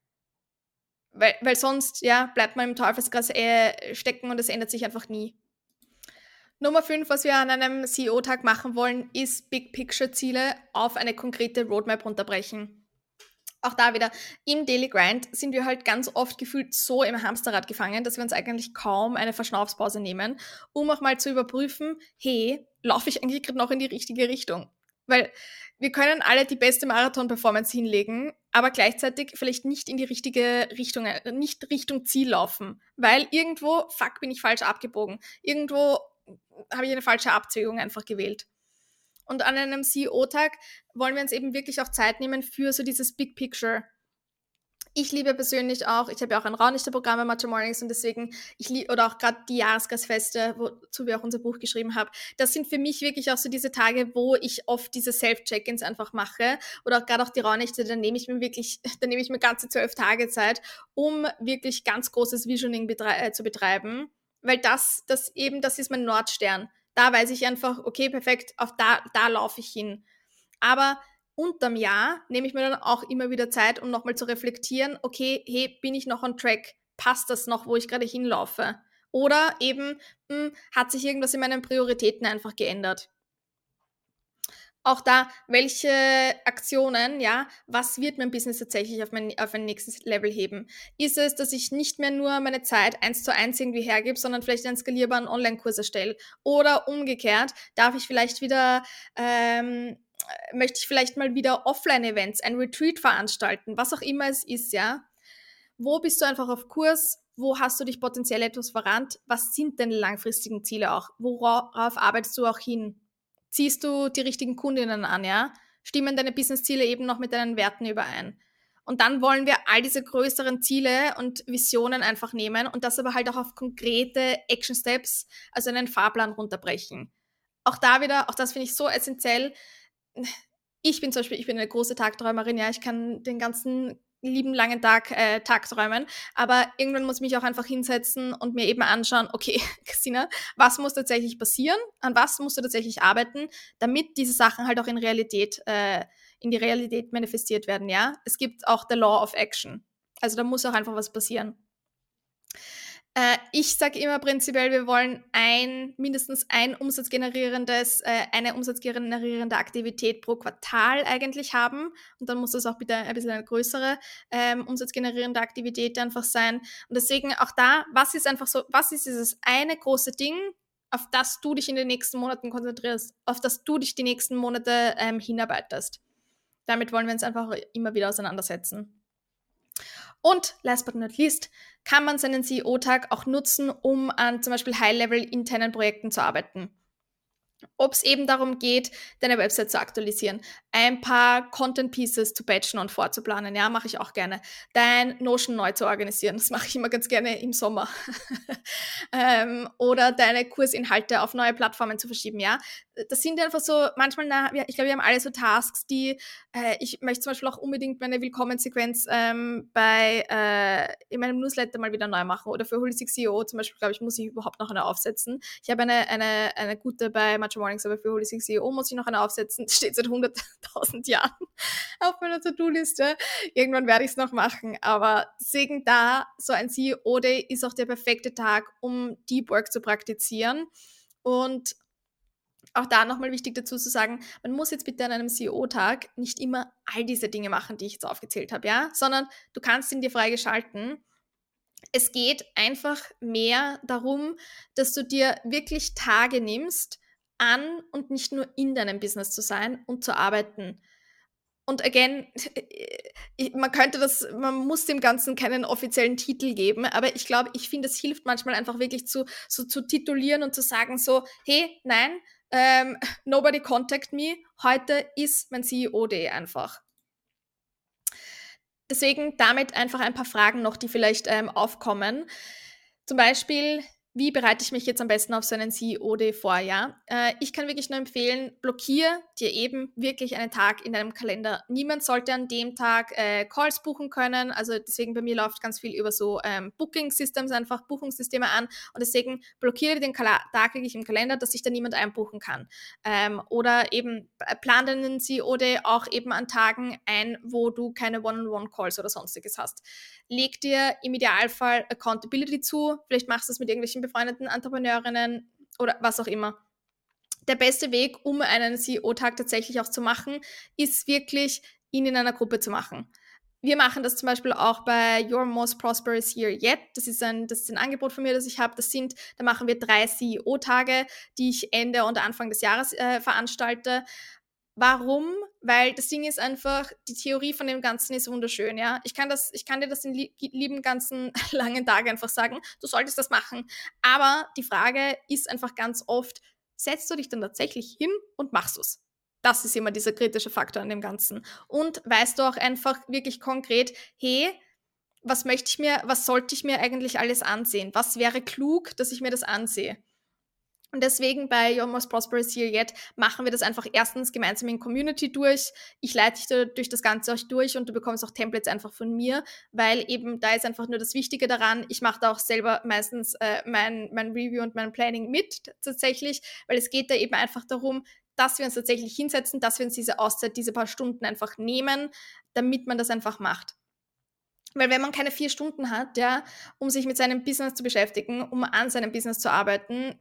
weil sonst, ja, bleibt man im Teufelskreis stecken und es ändert sich einfach nie. Nummer 5, was wir an einem CEO-Tag machen wollen, ist Big-Picture-Ziele auf eine konkrete Roadmap runterbrechen. Auch da wieder, im Daily Grind sind wir halt ganz oft gefühlt so im Hamsterrad gefangen, dass wir uns eigentlich kaum eine Verschnaufspause nehmen, um auch mal zu überprüfen, hey, laufe ich eigentlich gerade noch in die richtige Richtung? Weil wir können alle die beste Marathon-Performance hinlegen, aber gleichzeitig vielleicht nicht in die richtige Richtung, nicht Richtung Ziel laufen. Weil irgendwo, fuck, bin ich falsch abgebogen. Irgendwo habe ich eine falsche Abzweigung einfach gewählt. Und an einem CEO-Tag wollen wir uns eben wirklich auch Zeit nehmen für so dieses Big Picture. Ich liebe persönlich auch, ich habe ja auch ein Raunichter-Programm bei Matcha Mornings und deswegen, oder auch gerade die Jahreskreisfeste, wozu wir auch unser Buch geschrieben haben, das sind für mich wirklich auch so diese Tage, wo ich oft diese Self-Check-Ins einfach mache oder auch gerade auch die Raunichte, da nehme ich mir ganze 12 Tage Zeit, um wirklich ganz großes Visioning zu betreiben, weil das ist mein Nordstern. Da weiß ich einfach, okay, perfekt, auf da laufe ich hin. Aber unterm Jahr nehme ich mir dann auch immer wieder Zeit, um nochmal zu reflektieren, okay, hey, bin ich noch on track? Passt das noch, wo ich gerade hinlaufe? Oder eben, hat sich irgendwas in meinen Prioritäten einfach geändert? Auch da, welche Aktionen, ja, was wird mein Business tatsächlich auf ein nächstes Level heben? Ist es, dass ich nicht mehr nur meine Zeit 1:1 irgendwie hergebe, sondern vielleicht einen skalierbaren Online-Kurs erstelle? Oder umgekehrt, möchte ich vielleicht mal wieder Offline-Events, ein Retreat veranstalten, was auch immer es ist, ja? Wo bist du einfach auf Kurs? Wo hast du dich potenziell etwas verrannt? Was sind deine langfristigen Ziele auch? Worauf arbeitest du auch hin? Ziehst du die richtigen Kundinnen an, ja? Stimmen deine Businessziele eben noch mit deinen Werten überein? Und dann wollen wir all diese größeren Ziele und Visionen einfach nehmen und das aber halt auch auf konkrete Action Steps, also einen Fahrplan runterbrechen. Auch da wieder, auch das finde ich so essentiell. Ich bin eine große Tagträumerin, ja, ich kann den ganzen lieben langen Tag träumen, aber irgendwann muss ich mich auch einfach hinsetzen und mir eben anschauen, okay, Christina, was muss tatsächlich passieren, an was musst du tatsächlich arbeiten, damit diese Sachen halt auch in Realität in die Realität manifestiert werden, ja. Es gibt auch the Law of Action. Also da muss auch einfach was passieren. Ich sage immer prinzipiell, wir wollen mindestens eine umsatzgenerierende Aktivität pro Quartal eigentlich haben. Und dann muss das auch bitte ein bisschen eine größere umsatzgenerierende Aktivität einfach sein. Und deswegen auch da, was ist dieses eine große Ding, auf das du dich in den nächsten Monaten konzentrierst, auf das du dich die nächsten Monate hinarbeitest. Damit wollen wir uns einfach immer wieder auseinandersetzen. Und last but not least kann man seinen CEO-Tag auch nutzen, um an zum Beispiel High-Level-internen Projekten zu arbeiten. Ob es eben darum geht, deine Website zu aktualisieren, ein paar Content-Pieces zu batchen und vorzuplanen, ja, mache ich auch gerne. Dein Notion neu zu organisieren, das mache ich immer ganz gerne im Sommer. Oder deine Kursinhalte auf neue Plattformen zu verschieben, ja. Das sind einfach so, manchmal, ich glaube, wir haben alle so Tasks, ich möchte zum Beispiel auch unbedingt meine Willkommenssequenz in meinem Newsletter mal wieder neu machen. Oder für Holistic CEO zum Beispiel, glaube ich, muss ich überhaupt noch eine aufsetzen. Ich habe eine gute bei Matcha Mornings, aber für Holistic CEO muss ich noch eine aufsetzen. Das steht seit 100.000 Jahren auf meiner To-Do-Liste. Irgendwann werde ich es noch machen. Aber deswegen so ein CEO-Day ist auch der perfekte Tag, um Deep Work zu praktizieren. Und auch da nochmal wichtig dazu zu sagen, man muss jetzt bitte an einem CEO-Tag nicht immer all diese Dinge machen, die ich jetzt aufgezählt habe, ja, sondern du kannst ihn dir freigeschalten. Es geht einfach mehr darum, dass du dir wirklich Tage nimmst, an und nicht nur in deinem Business zu sein und zu arbeiten. Und again, man muss dem Ganzen keinen offiziellen Titel geben, aber ich glaube, ich finde, es hilft manchmal einfach wirklich zu titulieren und zu sagen so, hey, nein, nobody contact me, heute ist mein CEO-Day einfach. Deswegen damit einfach ein paar Fragen noch, die vielleicht aufkommen. Zum Beispiel, wie bereite ich mich jetzt am besten auf so einen CEO-Day vor? Ja? Ich kann wirklich nur empfehlen, blockiere dir eben wirklich einen Tag in deinem Kalender. Niemand sollte an dem Tag Calls buchen können. Also deswegen bei mir läuft ganz viel über so Booking-Systems, einfach Buchungssysteme an. Und deswegen blockiere den Tag wirklich im Kalender, dass sich da niemand einbuchen kann. Oder eben plan deinen CEO-Day auch eben an Tagen ein, wo du keine One-on-One-Calls oder sonstiges hast. Leg dir im Idealfall Accountability zu. Vielleicht machst du es mit irgendwelchen befreundeten Entrepreneurinnen oder was auch immer. Der beste Weg, um einen CEO-Tag tatsächlich auch zu machen, ist wirklich, ihn in einer Gruppe zu machen. Wir machen das zum Beispiel auch bei Your Most Prosperous Year Yet. Das ist ein Angebot von mir, das ich habe. Da machen wir 3 CEO-Tage, die ich Ende und Anfang des Jahres veranstalten. Warum? Weil das Ding ist einfach, die Theorie von dem Ganzen ist wunderschön, ja. Ich kann dir das in lieben ganzen langen Tagen einfach sagen, du solltest das machen. Aber die Frage ist einfach ganz oft, setzt du dich dann tatsächlich hin und machst es? Das ist immer dieser kritische Faktor an dem Ganzen. Und weißt du auch einfach wirklich konkret, hey, was sollte ich mir eigentlich alles ansehen? Was wäre klug, dass ich mir das ansehe? Und deswegen bei Your Most Prosperous Year Yet machen wir das einfach erstens gemeinsam in Community durch. Ich leite dich durch das Ganze auch durch und du bekommst auch Templates einfach von mir, weil eben da ist einfach nur das Wichtige daran. Ich mache da auch selber meistens mein Review und mein Planning mit tatsächlich, weil es geht da eben einfach darum, dass wir uns tatsächlich hinsetzen, dass wir uns diese Auszeit, diese paar Stunden einfach nehmen, damit man das einfach macht. Weil wenn man keine 4 Stunden hat, ja, um sich mit seinem Business zu beschäftigen, um an seinem Business zu arbeiten,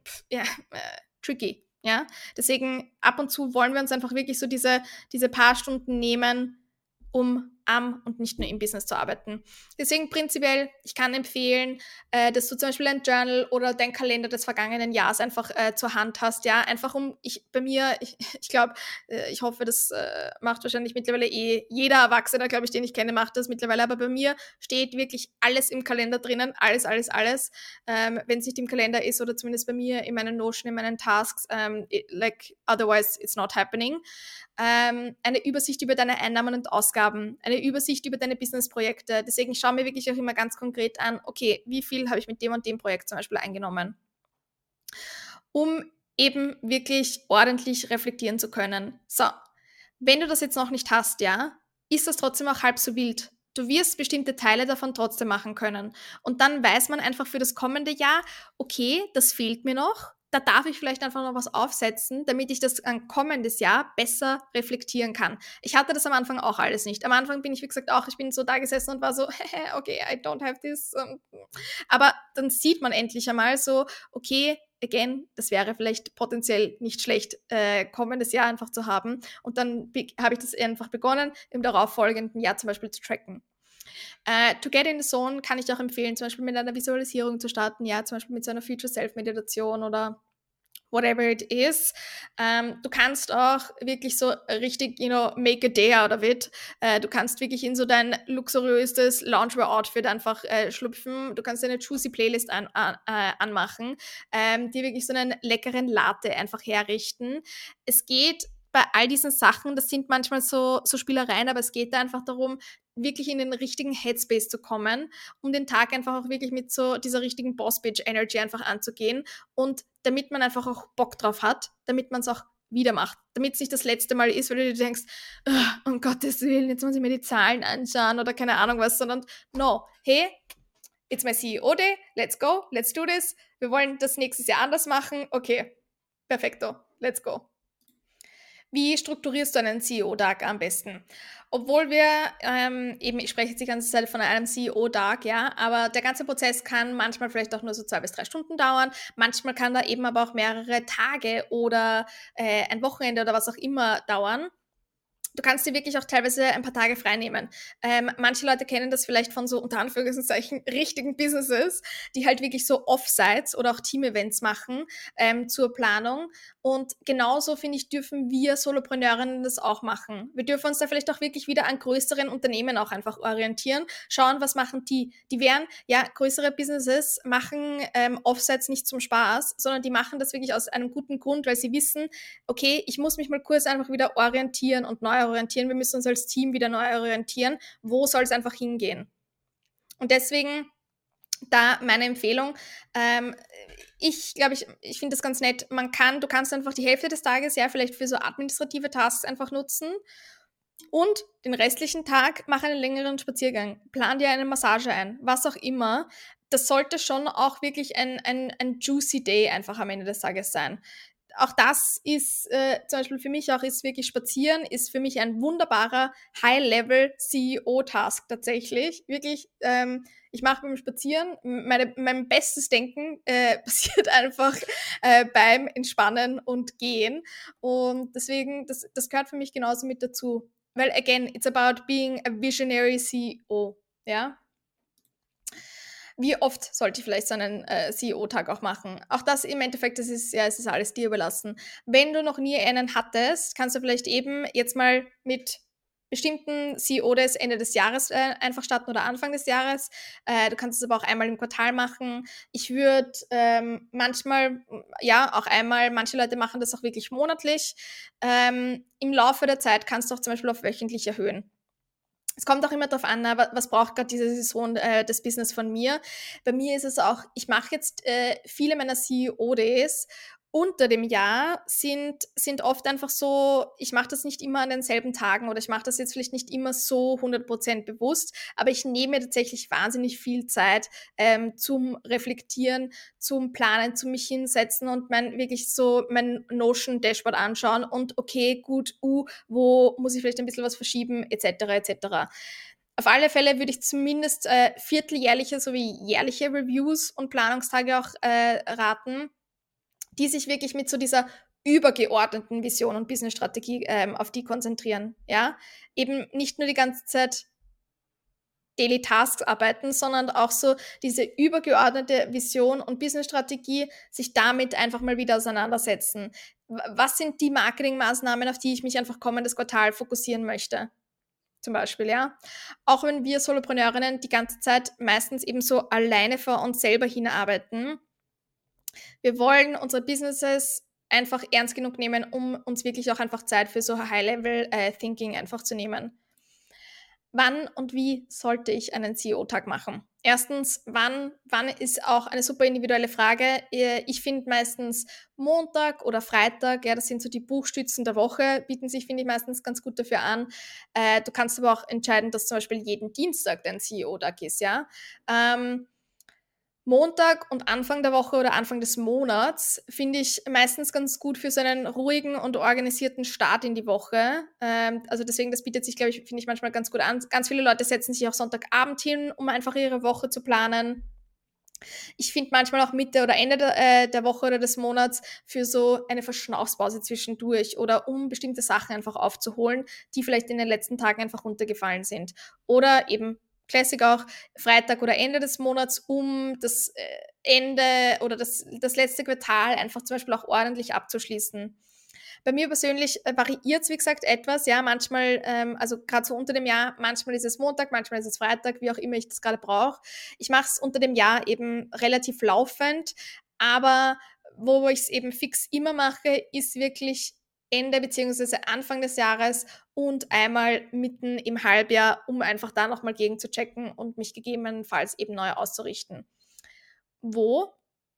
tricky, ja. Deswegen ab und zu wollen wir uns einfach wirklich so diese paar Stunden nehmen, um am und nicht nur im Business zu arbeiten. Deswegen prinzipiell, ich kann empfehlen, dass du zum Beispiel ein Journal oder dein Kalender des vergangenen Jahres einfach zur Hand hast, ja, einfach ich glaube, ich hoffe, das macht wahrscheinlich mittlerweile jeder Erwachsene, glaube ich, den ich kenne, macht das mittlerweile, aber bei mir steht wirklich alles im Kalender drinnen, alles. Wenn es nicht im Kalender ist oder zumindest bei mir in meinen Notion, in meinen Tasks, otherwise it's not happening. Eine Übersicht über deine Einnahmen und Ausgaben, eine Übersicht über deine Businessprojekte. Deswegen schau mir wirklich auch immer ganz konkret an, okay, wie viel habe ich mit dem und dem Projekt zum Beispiel eingenommen, um eben wirklich ordentlich reflektieren zu können. So, wenn du das jetzt noch nicht hast, ja, ist das trotzdem auch halb so wild. Du wirst bestimmte Teile davon trotzdem machen können. Und dann weiß man einfach für das kommende Jahr, okay, das fehlt mir noch, da darf ich vielleicht einfach noch was aufsetzen, damit ich das ein kommendes Jahr besser reflektieren kann. Ich hatte das am Anfang auch alles nicht. Am Anfang bin ich, wie gesagt, auch, ich bin so da gesessen und war so, okay, I don't have this. Aber dann sieht man endlich einmal so, okay, again, das wäre vielleicht potenziell nicht schlecht, kommendes Jahr einfach zu haben. Und dann habe ich das einfach begonnen, im darauffolgenden Jahr zum Beispiel zu tracken. To get in the zone kann ich auch empfehlen, zum Beispiel mit einer Visualisierung zu starten, ja, zum Beispiel mit so einer Future Self-Meditation oder whatever it is. Du kannst auch wirklich so richtig, make a day out of it. Du kannst wirklich in so dein luxuriöses Loungewear-Outfit einfach schlüpfen. Du kannst eine juicy Playlist anmachen, dir wirklich so einen leckeren Latte einfach herrichten. Es geht bei all diesen Sachen, das sind manchmal so Spielereien, aber es geht da einfach darum, wirklich in den richtigen Headspace zu kommen, um den Tag einfach auch wirklich mit so dieser richtigen Boss-Bitch-Energy einfach anzugehen und damit man einfach auch Bock drauf hat, damit man es auch wieder macht, damit es nicht das letzte Mal ist, weil du dir denkst, um Gottes Willen, jetzt muss ich mir die Zahlen anschauen oder keine Ahnung was, sondern no, hey, it's my CEO-Day, let's go, let's do this, wir wollen das nächstes Jahr anders machen, okay, perfekto, let's go. Wie strukturierst du einen CEO-Tag am besten? Obwohl wir, eben, ich spreche jetzt die ganze Zeit von einem CEO-Tag, ja, aber der ganze Prozess kann manchmal vielleicht auch nur so 2 bis 3 Stunden dauern. Manchmal kann da eben aber auch mehrere Tage oder ein Wochenende oder was auch immer dauern. Du kannst dir wirklich auch teilweise ein paar Tage frei nehmen. Manche Leute kennen das vielleicht von so unter Anführungszeichen richtigen Businesses, die halt wirklich so Offsites oder auch Team-Events machen zur Planung. Und genauso, finde ich, dürfen wir Solopreneurinnen das auch machen. Wir dürfen uns da vielleicht auch wirklich wieder an größeren Unternehmen auch einfach orientieren, schauen, was machen die. Die werden, ja, größere Businesses machen Offsites nicht zum Spaß, sondern die machen das wirklich aus einem guten Grund, weil sie wissen, okay, ich muss mich mal kurz einfach wieder orientieren und neu orientieren. Wir müssen uns als Team wieder neu orientieren. Wo soll es einfach hingehen? Und deswegen da meine Empfehlung. Ich glaube, ich finde das ganz nett. Du kannst einfach die Hälfte des Tages ja vielleicht für so administrative Tasks einfach nutzen und den restlichen Tag mach einen längeren Spaziergang. Plan dir eine Massage ein, was auch immer. Das sollte schon auch wirklich ein juicy Day einfach am Ende des Tages sein. Auch das ist zum Beispiel für mich auch, ist wirklich Spazieren, ist für mich ein wunderbarer High-Level-CEO-Task tatsächlich. Wirklich, ich mache beim Spazieren, mein bestes Denken passiert einfach beim Entspannen und Gehen. Und deswegen, das gehört für mich genauso mit dazu. Weil, again, it's about being a visionary CEO, ja? Wie oft sollte ich vielleicht so einen CEO-Tag auch machen? Auch das im Endeffekt, es ist alles dir überlassen. Wenn du noch nie einen hattest, kannst du vielleicht eben jetzt mal mit bestimmten CEO-Days Ende des Jahres einfach starten oder Anfang des Jahres. Du kannst es aber auch einmal im Quartal machen. Ich würde manchmal, ja, auch einmal, manche Leute machen das auch wirklich monatlich. Im Laufe der Zeit kannst du auch zum Beispiel auf wöchentlich erhöhen. Es kommt auch immer darauf an, was braucht gerade diese Saison das Business von mir. Bei mir ist es auch, ich mache jetzt viele meiner CEO-Days unter dem Jahr sind oft einfach so, ich mache das nicht immer an denselben Tagen oder ich mache das jetzt vielleicht nicht immer so 100% bewusst, aber ich nehme mir tatsächlich wahnsinnig viel Zeit zum Reflektieren, zum Planen, zum mich hinsetzen und wirklich so mein Notion-Dashboard anschauen und okay, gut, wo muss ich vielleicht ein bisschen was verschieben, etc., etc. Auf alle Fälle würde ich zumindest vierteljährliche sowie jährliche Reviews und Planungstage auch raten, die sich wirklich mit so dieser übergeordneten Vision und Businessstrategie auf die konzentrieren. Ja? Eben nicht nur die ganze Zeit Daily Tasks arbeiten, sondern auch so diese übergeordnete Vision und Businessstrategie, sich damit einfach mal wieder auseinandersetzen. Was sind die Marketingmaßnahmen, auf die ich mich einfach kommendes Quartal fokussieren möchte? Zum Beispiel, ja. Auch wenn wir Solopreneurinnen die ganze Zeit meistens eben so alleine vor uns selber hinarbeiten, wir wollen unsere Businesses einfach ernst genug nehmen, um uns wirklich auch einfach Zeit für so High-Level-Thinking einfach zu nehmen. Wann und wie sollte ich einen CEO-Tag machen? Erstens, wann ist auch eine super individuelle Frage. Ich finde meistens Montag oder Freitag, ja, das sind so die Buchstützen der Woche, bieten sich, finde ich, meistens ganz gut dafür an. Du kannst aber auch entscheiden, dass zum Beispiel jeden Dienstag dein CEO-Tag ist, ja. Montag und Anfang der Woche oder Anfang des Monats finde ich meistens ganz gut für so einen ruhigen und organisierten Start in die Woche. Also deswegen, das bietet sich, glaube ich, finde ich manchmal ganz gut an. Ganz viele Leute setzen sich auch Sonntagabend hin, um einfach ihre Woche zu planen. Ich finde manchmal auch Mitte oder Ende der Woche oder des Monats für so eine Verschnaufspause zwischendurch oder um bestimmte Sachen einfach aufzuholen, die vielleicht in den letzten Tagen einfach runtergefallen sind. Oder eben Classic auch Freitag oder Ende des Monats, um das Ende oder das letzte Quartal einfach zum Beispiel auch ordentlich abzuschließen. Bei mir persönlich variiert es, wie gesagt, etwas. Ja, manchmal, also gerade so unter dem Jahr, manchmal ist es Montag, manchmal ist es Freitag, wie auch immer ich das gerade brauche. Ich mache es unter dem Jahr eben relativ laufend, aber wo ich es eben fix immer mache, ist wirklich Ende bzw. Anfang des Jahres und einmal mitten im Halbjahr, um einfach da nochmal gegen zu checken und mich gegebenenfalls eben neu auszurichten. Wo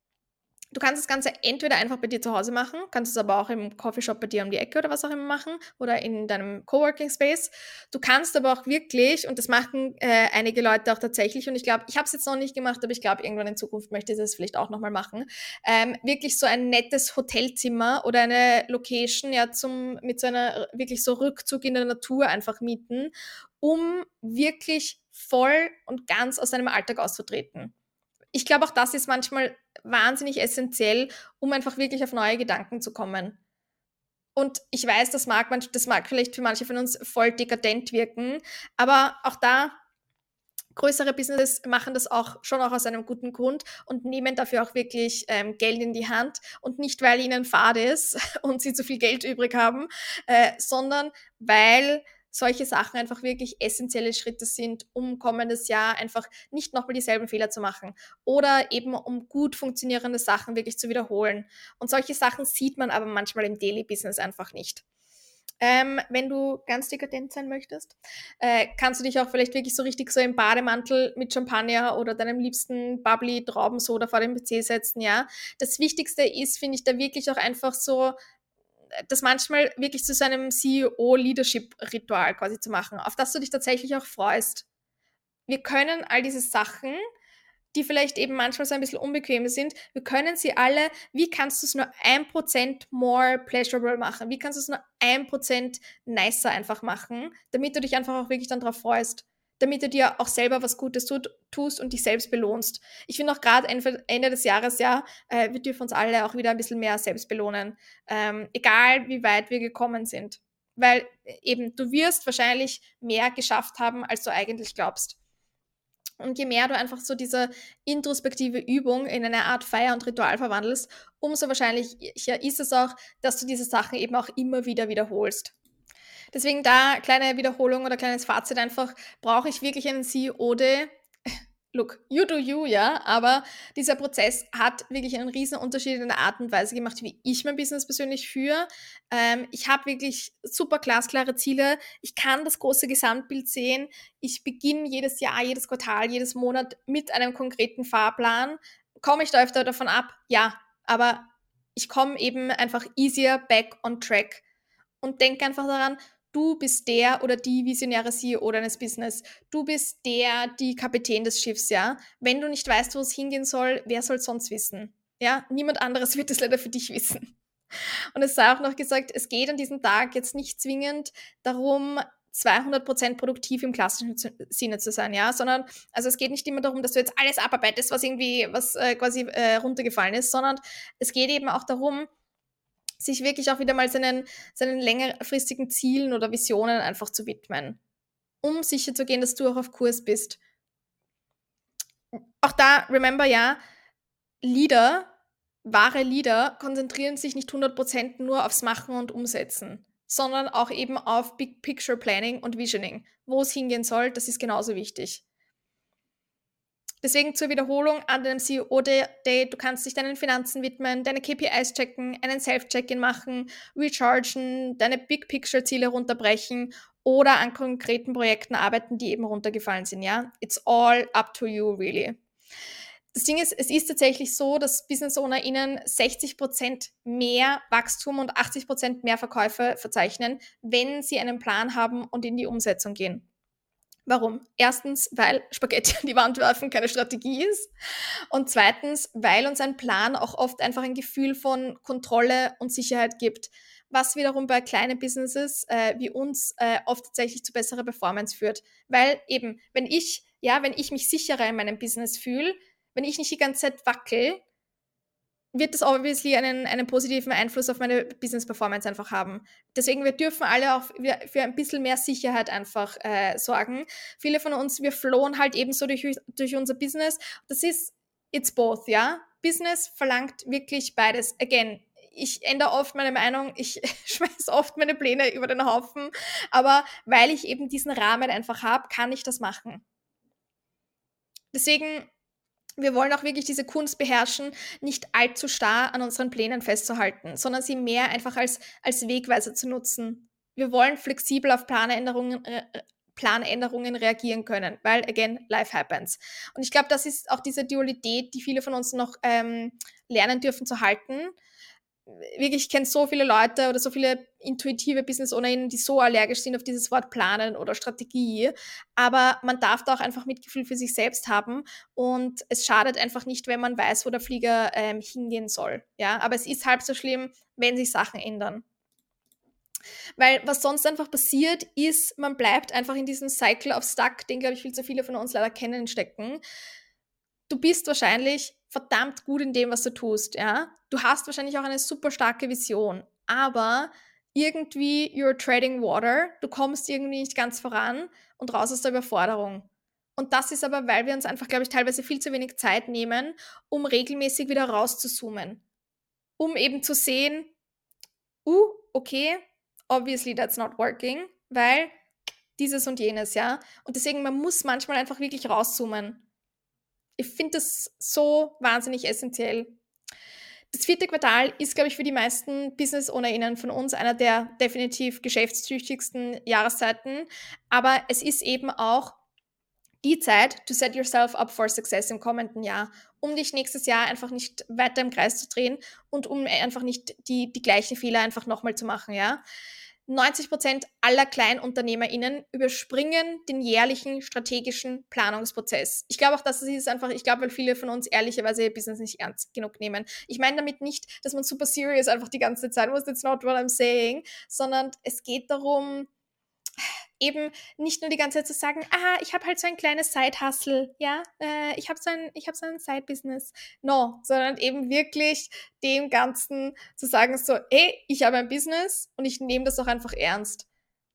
Du kannst das Ganze entweder einfach bei dir zu Hause machen, kannst es aber auch im Coffeeshop bei dir um die Ecke oder was auch immer machen oder in deinem Coworking Space. Du kannst aber auch wirklich, und das machen einige Leute auch tatsächlich, und ich glaube, ich habe es jetzt noch nicht gemacht, aber ich glaube, irgendwann in Zukunft möchte ich das vielleicht auch nochmal machen, wirklich so ein nettes Hotelzimmer oder eine Location ja mit so einer wirklich so Rückzug in der Natur einfach mieten, um wirklich voll und ganz aus deinem Alltag auszutreten. Ich glaube, auch das ist manchmal wahnsinnig essentiell, um einfach wirklich auf neue Gedanken zu kommen. Und ich weiß, das mag vielleicht für manche von uns voll dekadent wirken, aber auch da größere Businesses machen das auch schon auch aus einem guten Grund und nehmen dafür auch wirklich Geld in die Hand und nicht, weil ihnen fad ist und sie zu viel Geld übrig haben, sondern weil solche Sachen einfach wirklich essentielle Schritte sind, um kommendes Jahr einfach nicht nochmal dieselben Fehler zu machen oder eben um gut funktionierende Sachen wirklich zu wiederholen. Und solche Sachen sieht man aber manchmal im Daily Business einfach nicht. Wenn du ganz dekadent sein möchtest, kannst du dich auch vielleicht wirklich so richtig so im Bademantel mit Champagner oder deinem liebsten Bubbly Traubensoda vor dem PC setzen, ja. Das Wichtigste ist, finde ich, da wirklich auch einfach so, das manchmal wirklich zu so einem CEO-Leadership-Ritual quasi zu machen, auf das du dich tatsächlich auch freust. Wir können all diese Sachen, die vielleicht eben manchmal so ein bisschen unbequem sind, wir können sie alle, wie kannst du es nur 1% more pleasurable machen? Wie kannst du es nur 1% nicer einfach machen, damit du dich einfach auch wirklich dann drauf freust? Damit du dir auch selber was Gutes tust und dich selbst belohnst. Ich finde auch gerade Ende des Jahres, ja, wir dürfen uns alle auch wieder ein bisschen mehr selbst belohnen. Egal, wie weit wir gekommen sind. Weil eben, du wirst wahrscheinlich mehr geschafft haben, als du eigentlich glaubst. Und je mehr du einfach so diese introspektive Übung in eine Art Feier und Ritual verwandelst, umso wahrscheinlicher ist es auch, dass du diese Sachen eben auch immer wieder wiederholst. Deswegen da kleine Wiederholung oder kleines Fazit einfach, brauche ich wirklich einen COD? Look, you do you, ja, aber dieser Prozess hat wirklich einen riesen Unterschied in der Art und Weise gemacht, wie ich mein Business persönlich führe. Ich habe wirklich super glasklare Ziele. Ich kann das große Gesamtbild sehen. Ich beginne jedes Jahr, jedes Quartal, jedes Monat mit einem konkreten Fahrplan. Komme ich da öfter davon ab? Ja, aber ich komme eben einfach easier back on track und denke einfach daran, du bist der oder die visionäre CEO deines Business. Du bist die Kapitän des Schiffs, ja. Wenn du nicht weißt, wo es hingehen soll, wer soll es sonst wissen? Ja, niemand anderes wird es leider für dich wissen. Und es sei auch noch gesagt, es geht an diesem Tag jetzt nicht zwingend darum, 200% produktiv im klassischen Sinne zu sein, ja, sondern, also es geht nicht immer darum, dass du jetzt alles abarbeitest, was quasi runtergefallen ist, sondern es geht eben auch darum, sich wirklich auch wieder mal seinen längerfristigen Zielen oder Visionen einfach zu widmen, um sicherzugehen, dass du auch auf Kurs bist. Auch da, remember ja, Leader, wahre Leader konzentrieren sich nicht 100% nur aufs Machen und Umsetzen, sondern auch eben auf Big Picture Planning und Visioning. Wo es hingehen soll, das ist genauso wichtig. Deswegen zur Wiederholung an deinem CEO-Day, du kannst dich deinen Finanzen widmen, deine KPIs checken, einen Self-Check-In machen, rechargen, deine Big-Picture-Ziele runterbrechen oder an konkreten Projekten arbeiten, die eben runtergefallen sind, ja? It's all up to you, really. Das Ding ist, es ist tatsächlich so, dass Business OwnerInnen 60% mehr Wachstum und 80% mehr Verkäufe verzeichnen, wenn sie einen Plan haben und in die Umsetzung gehen. Warum? Erstens, weil Spaghetti an die Wand werfen keine Strategie ist. Und zweitens, weil uns ein Plan auch oft einfach ein Gefühl von Kontrolle und Sicherheit gibt, was wiederum bei kleinen Businesses wie uns oft tatsächlich zu besserer Performance führt. Weil eben, wenn ich mich sicherer in meinem Business fühle, wenn ich nicht die ganze Zeit wackel, wird das obviously einen positiven Einfluss auf meine Business-Performance einfach haben. Deswegen, wir dürfen alle auch für ein bisschen mehr Sicherheit einfach sorgen. Viele von uns, wir flohen halt eben so durch unser Business. Das ist, it's both, ja. Business verlangt wirklich beides. Again, ich ändere oft meine Meinung, ich schmeiße oft meine Pläne über den Haufen, aber weil ich eben diesen Rahmen einfach habe, kann ich das machen. Deswegen, wir wollen auch wirklich diese Kunst beherrschen, nicht allzu starr an unseren Plänen festzuhalten, sondern sie mehr einfach als Wegweiser zu nutzen. Wir wollen flexibel auf Planänderungen reagieren können, weil, again, life happens. Und ich glaube, das ist auch diese Dualität, die viele von uns noch lernen dürfen zu halten. Wirklich, ich kenne so viele Leute oder so viele intuitive Business Ownerinnen, die so allergisch sind auf dieses Wort Planen oder Strategie. Aber man darf da auch einfach Mitgefühl für sich selbst haben. Und es schadet einfach nicht, wenn man weiß, wo der Flieger hingehen soll. Ja, aber es ist halb so schlimm, wenn sich Sachen ändern. Weil was sonst einfach passiert, ist, man bleibt einfach in diesem Cycle of Stuck, den, glaube ich, viel zu viele von uns leider kennen, stecken. Du bist wahrscheinlich verdammt gut in dem, was du tust, ja. Du hast wahrscheinlich auch eine super starke Vision, aber irgendwie you're treading water, du kommst irgendwie nicht ganz voran und raus aus der Überforderung. Und das ist aber, weil wir uns einfach, glaube ich, teilweise viel zu wenig Zeit nehmen, um regelmäßig wieder rauszuzoomen. Um eben zu sehen, okay, obviously that's not working, weil dieses und jenes, ja. Und deswegen, man muss manchmal einfach wirklich rauszoomen. Ich finde das so wahnsinnig essentiell. Das vierte Quartal ist, glaube ich, für die meisten Business-OwnerInnen von uns einer der definitiv geschäftstüchtigsten Jahreszeiten. Aber es ist eben auch die Zeit to set yourself up for success im kommenden Jahr, um dich nächstes Jahr einfach nicht weiter im Kreis zu drehen und um einfach nicht die gleichen Fehler einfach nochmal zu machen, ja. 90% aller KleinunternehmerInnen überspringen den jährlichen strategischen Planungsprozess. Ich glaube auch, dass es ist einfach, ich glaube, weil viele von uns ehrlicherweise ihr Business nicht ernst genug nehmen. Ich meine damit nicht, dass man super serious einfach die ganze Zeit was, that's not what I'm saying, sondern es geht darum, eben nicht nur die ganze Zeit zu sagen, ich habe halt so ein kleines Side-Hustle, ja, ich habe so ein Side-Business. No, sondern eben wirklich dem Ganzen zu sagen, so, ich habe ein Business und ich nehme das auch einfach ernst.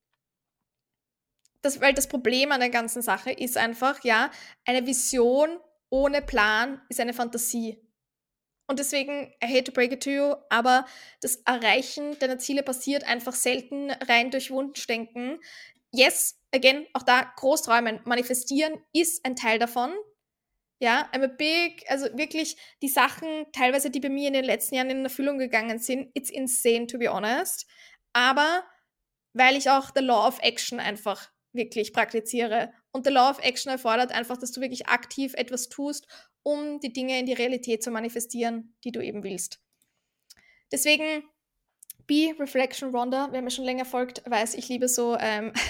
Weil das Problem an der ganzen Sache ist einfach, ja, eine Vision ohne Plan ist eine Fantasie. Und deswegen, I hate to break it to you, aber das Erreichen deiner Ziele passiert einfach selten rein durch Wunschdenken. Yes, again, auch da Großträumen, manifestieren ist ein Teil davon. Ja, also wirklich die Sachen, teilweise, die bei mir in den letzten Jahren in Erfüllung gegangen sind, it's insane, to be honest. Aber weil ich auch the Law of Action einfach wirklich praktiziere. Und the Law of Action erfordert einfach, dass du wirklich aktiv etwas tust, um die Dinge in die Realität zu manifestieren, die du eben willst. Deswegen, Be Reflection Rhonda, wer mir schon länger folgt, weiß, ich liebe so,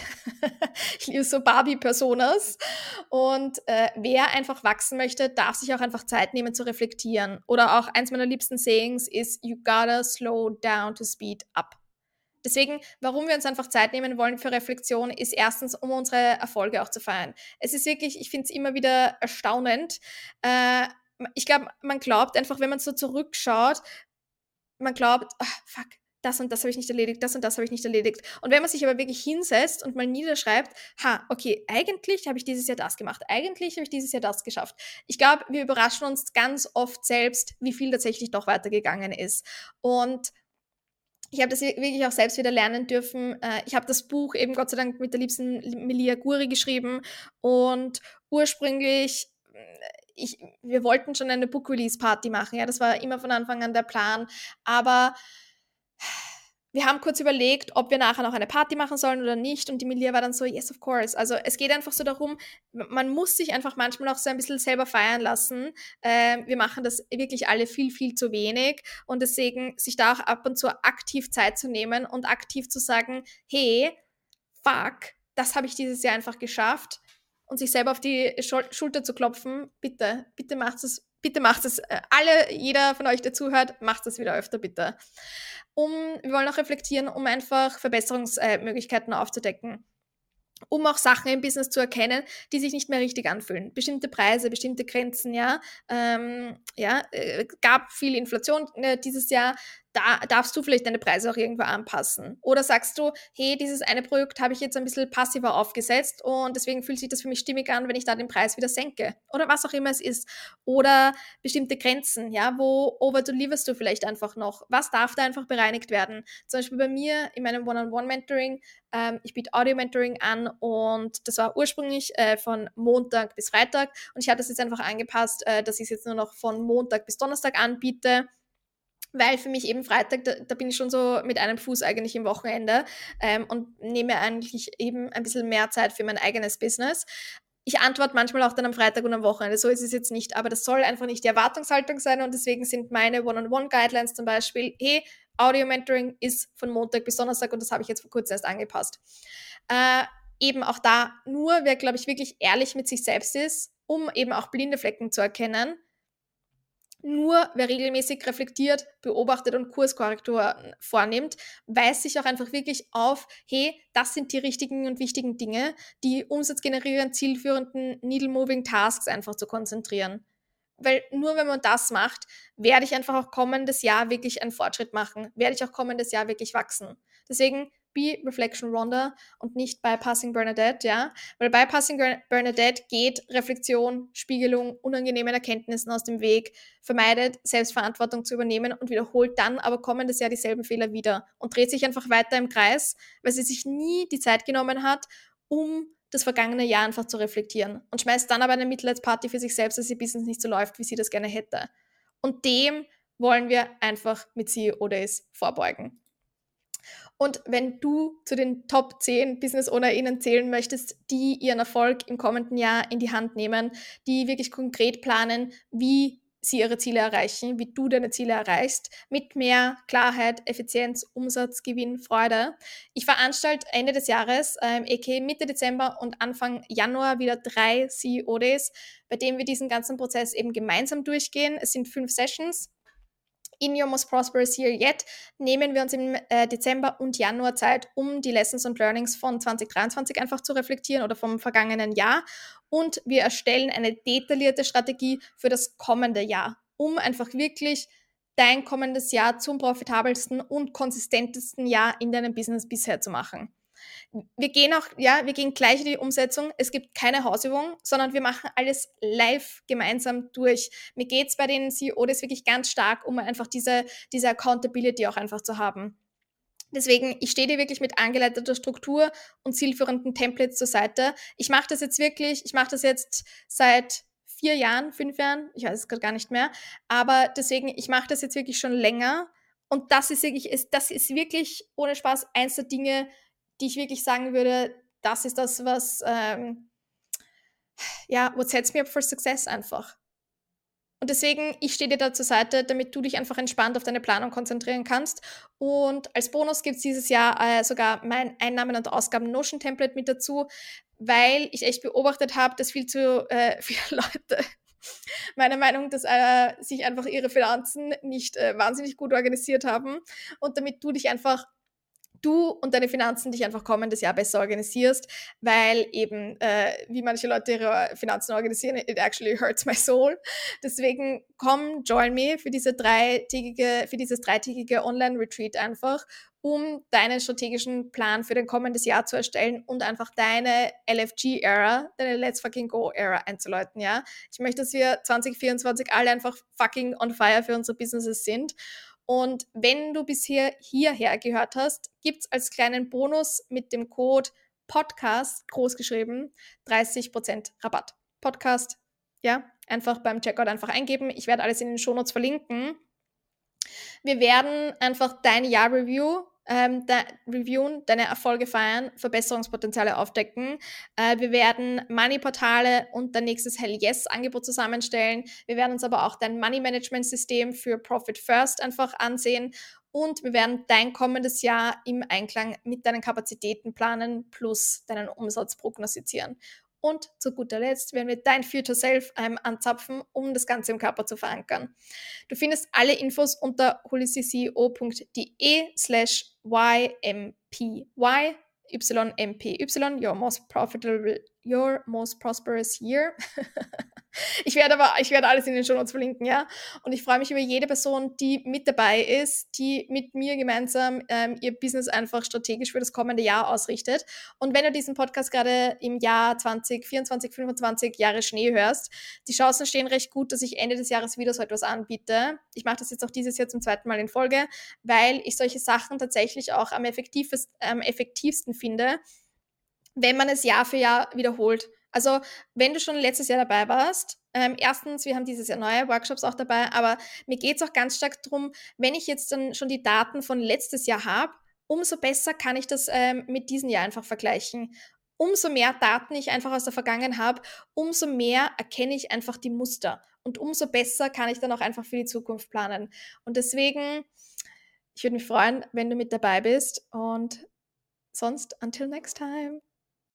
ich liebe so Barbie-Personas. Und wer einfach wachsen möchte, darf sich auch einfach Zeit nehmen zu reflektieren. Oder auch eins meiner liebsten Sayings ist, you gotta slow down to speed up. Deswegen, warum wir uns einfach Zeit nehmen wollen für Reflexion, ist erstens, um unsere Erfolge auch zu feiern. Es ist wirklich, ich finde es immer wieder erstaunend. Ich glaube, man glaubt einfach, wenn man so zurückschaut, man glaubt, fuck, das und das habe ich nicht erledigt, das und das habe ich nicht erledigt. Und wenn man sich aber wirklich hinsetzt und mal niederschreibt, okay, eigentlich habe ich dieses Jahr das gemacht, eigentlich habe ich dieses Jahr das geschafft. Ich glaube, wir überraschen uns ganz oft selbst, wie viel tatsächlich doch weitergegangen ist. Und ich habe das wirklich auch selbst wieder lernen dürfen. Ich habe das Buch eben Gott sei Dank mit der liebsten Melia Guri geschrieben und ursprünglich, wir wollten schon eine Book-Release-Party machen, ja, das war immer von Anfang an der Plan, aber wir haben kurz überlegt, ob wir nachher noch eine Party machen sollen oder nicht und die Melia war dann so, yes, of course. Also es geht einfach so darum, man muss sich einfach manchmal auch so ein bisschen selber feiern lassen. Wir machen das wirklich alle viel, viel zu wenig und deswegen sich da auch ab und zu aktiv Zeit zu nehmen und aktiv zu sagen, hey, fuck, das habe ich dieses Jahr einfach geschafft. und sich selber auf die Schulter zu klopfen, bitte macht es. Bitte macht es. Jeder von euch, der zuhört, macht es wieder öfter, bitte. Wir wollen auch reflektieren, um einfach Verbesserungsmöglichkeiten aufzudecken, um auch Sachen im Business zu erkennen, die sich nicht mehr richtig anfühlen. Bestimmte Preise, bestimmte Grenzen, ja. Gab viel Inflation dieses Jahr. Da darfst du vielleicht deine Preise auch irgendwo anpassen. Oder sagst du, hey, dieses eine Produkt habe ich jetzt ein bisschen passiver aufgesetzt und deswegen fühlt sich das für mich stimmig an, wenn ich da den Preis wieder senke. Oder was auch immer es ist. Oder bestimmte Grenzen, ja, wo overdeliverst du vielleicht einfach noch? Was darf da einfach bereinigt werden? Zum Beispiel bei mir in meinem One-on-One-Mentoring, ich biete Audio-Mentoring an und das war ursprünglich von Montag bis Freitag und ich habe das jetzt einfach angepasst, dass ich es jetzt nur noch von Montag bis Donnerstag anbiete, weil für mich eben Freitag, da bin ich schon so mit einem Fuß eigentlich im Wochenende und nehme eigentlich eben ein bisschen mehr Zeit für mein eigenes Business. Ich antworte manchmal auch dann am Freitag und am Wochenende, so ist es jetzt nicht, aber das soll einfach nicht die Erwartungshaltung sein und deswegen sind meine One-on-One-Guidelines zum Beispiel, hey, Audio-Mentoring ist von Montag bis Donnerstag und das habe ich jetzt vor kurzem erst angepasst. Eben auch da, nur wer, glaube ich, wirklich ehrlich mit sich selbst ist, um eben auch blinde Flecken zu erkennen, nur wer regelmäßig reflektiert, beobachtet und Kurskorrektur vornimmt, weist sich auch einfach wirklich auf, hey, das sind die richtigen und wichtigen Dinge, die umsatzgenerierenden, zielführenden, needle-moving Tasks einfach zu konzentrieren. Weil nur wenn man das macht, werde ich einfach auch kommendes Jahr wirklich einen Fortschritt machen, werde ich auch kommendes Jahr wirklich wachsen. Deswegen be Reflection Rhonda und nicht Bypassing Bernadette, ja, weil Bypassing Bernadette geht Reflexion, Spiegelung, unangenehmen Erkenntnissen aus dem Weg, vermeidet Selbstverantwortung zu übernehmen und wiederholt dann aber kommendes Jahr dieselben Fehler wieder und dreht sich einfach weiter im Kreis, weil sie sich nie die Zeit genommen hat, um das vergangene Jahr einfach zu reflektieren und schmeißt dann aber eine Mitleidsparty für sich selbst, dass ihr Business nicht so läuft, wie sie das gerne hätte. Und dem wollen wir einfach mit CEO Days vorbeugen. Und wenn du zu den Top 10 Business OwnerInnen zählen möchtest, die ihren Erfolg im kommenden Jahr in die Hand nehmen, die wirklich konkret planen, wie sie ihre Ziele erreichen, wie du deine Ziele erreichst, mit mehr Klarheit, Effizienz, Umsatz, Gewinn, Freude. Ich veranstalte Ende des Jahres, aka Mitte Dezember und Anfang Januar wieder 3 CEO-Days, bei denen wir diesen ganzen Prozess eben gemeinsam durchgehen. Es sind 5 Sessions. In Your Most Prosperous Year Yet nehmen wir uns im Dezember und Januar Zeit, um die Lessons und Learnings von 2023 einfach zu reflektieren oder vom vergangenen Jahr. Und wir erstellen eine detaillierte Strategie für das kommende Jahr, um einfach wirklich dein kommendes Jahr zum profitabelsten und konsistentesten Jahr in deinem Business bisher zu machen. Wir gehen gleich in die Umsetzung. Es gibt keine Hausübung, sondern wir machen alles live gemeinsam durch. Mir geht es bei den CEOs wirklich ganz stark, um einfach diese Accountability auch einfach zu haben. Deswegen, ich stehe dir wirklich mit angeleiteter Struktur und zielführenden Templates zur Seite. Ich mache das jetzt seit 4 Jahren, 5 Jahren, ich weiß es gerade gar nicht mehr, aber deswegen, ich mache das jetzt wirklich schon länger und das ist wirklich ohne Spaß eins der Dinge, die ich wirklich sagen würde, das ist das, was, what sets me up for success einfach. Und deswegen, ich stehe dir da zur Seite, damit du dich einfach entspannt auf deine Planung konzentrieren kannst. Und als Bonus gibt es dieses Jahr sogar mein Einnahmen- und Ausgaben-Notion-Template mit dazu, weil ich echt beobachtet habe, dass viel zu viele Leute meiner Meinung, dass sich einfach ihre Finanzen nicht wahnsinnig gut organisiert haben. Und damit du und deine Finanzen dich einfach kommendes Jahr besser organisierst, weil eben, wie manche Leute ihre Finanzen organisieren, it actually hurts my soul. Deswegen komm, join me für dieses dreitägige Online-Retreat einfach, um deinen strategischen Plan für dein kommendes Jahr zu erstellen und einfach deine LFG-Era, deine Let's Fucking Go-Era einzuläuten, ja. Ich möchte, dass wir 2024 alle einfach fucking on fire für unsere Businesses sind. Und wenn du bisher hierher gehört hast, gibt es als kleinen Bonus mit dem Code Podcast, großgeschrieben, 30% Rabatt. Podcast, ja, einfach beim Checkout einfach eingeben. Ich werde alles in den Shownotes verlinken. Wir werden einfach dein Jahr reviewen, deine Erfolge feiern, Verbesserungspotenziale aufdecken. Wir werden Money-Portale und dein nächstes Hell Yes-Angebot zusammenstellen. Wir werden uns aber auch dein Money-Management-System für Profit First einfach ansehen. Und wir werden dein kommendes Jahr im Einklang mit deinen Kapazitäten planen plus deinen Umsatz prognostizieren. Und zu guter Letzt werden wir dein Future Self anzapfen, um das Ganze im Körper zu verankern. Du findest alle Infos unter holisticceo.de/YMP. YMPY, your most prosperous year. Ich werde alles in den Shownotes verlinken, ja. Und ich freue mich über jede Person, die mit dabei ist, die mit mir gemeinsam ihr Business einfach strategisch für das kommende Jahr ausrichtet. Und wenn du diesen Podcast gerade im Jahr 2024, 25 Jahre Schnee hörst, die Chancen stehen recht gut, dass ich Ende des Jahres wieder so etwas anbiete. Ich mache das jetzt auch dieses Jahr zum zweiten Mal in Folge, weil ich solche Sachen tatsächlich auch am effektivsten finde, wenn man es Jahr für Jahr wiederholt. Also wenn du schon letztes Jahr dabei warst, erstens, wir haben dieses Jahr neue Workshops auch dabei, aber mir geht es auch ganz stark darum, wenn ich jetzt dann schon die Daten von letztes Jahr habe, umso besser kann ich das mit diesem Jahr einfach vergleichen. Umso mehr Daten ich einfach aus der Vergangenheit habe, umso mehr erkenne ich einfach die Muster. Und umso besser kann ich dann auch einfach für die Zukunft planen. Und deswegen, ich würde mich freuen, wenn du mit dabei bist. Und sonst, until next time.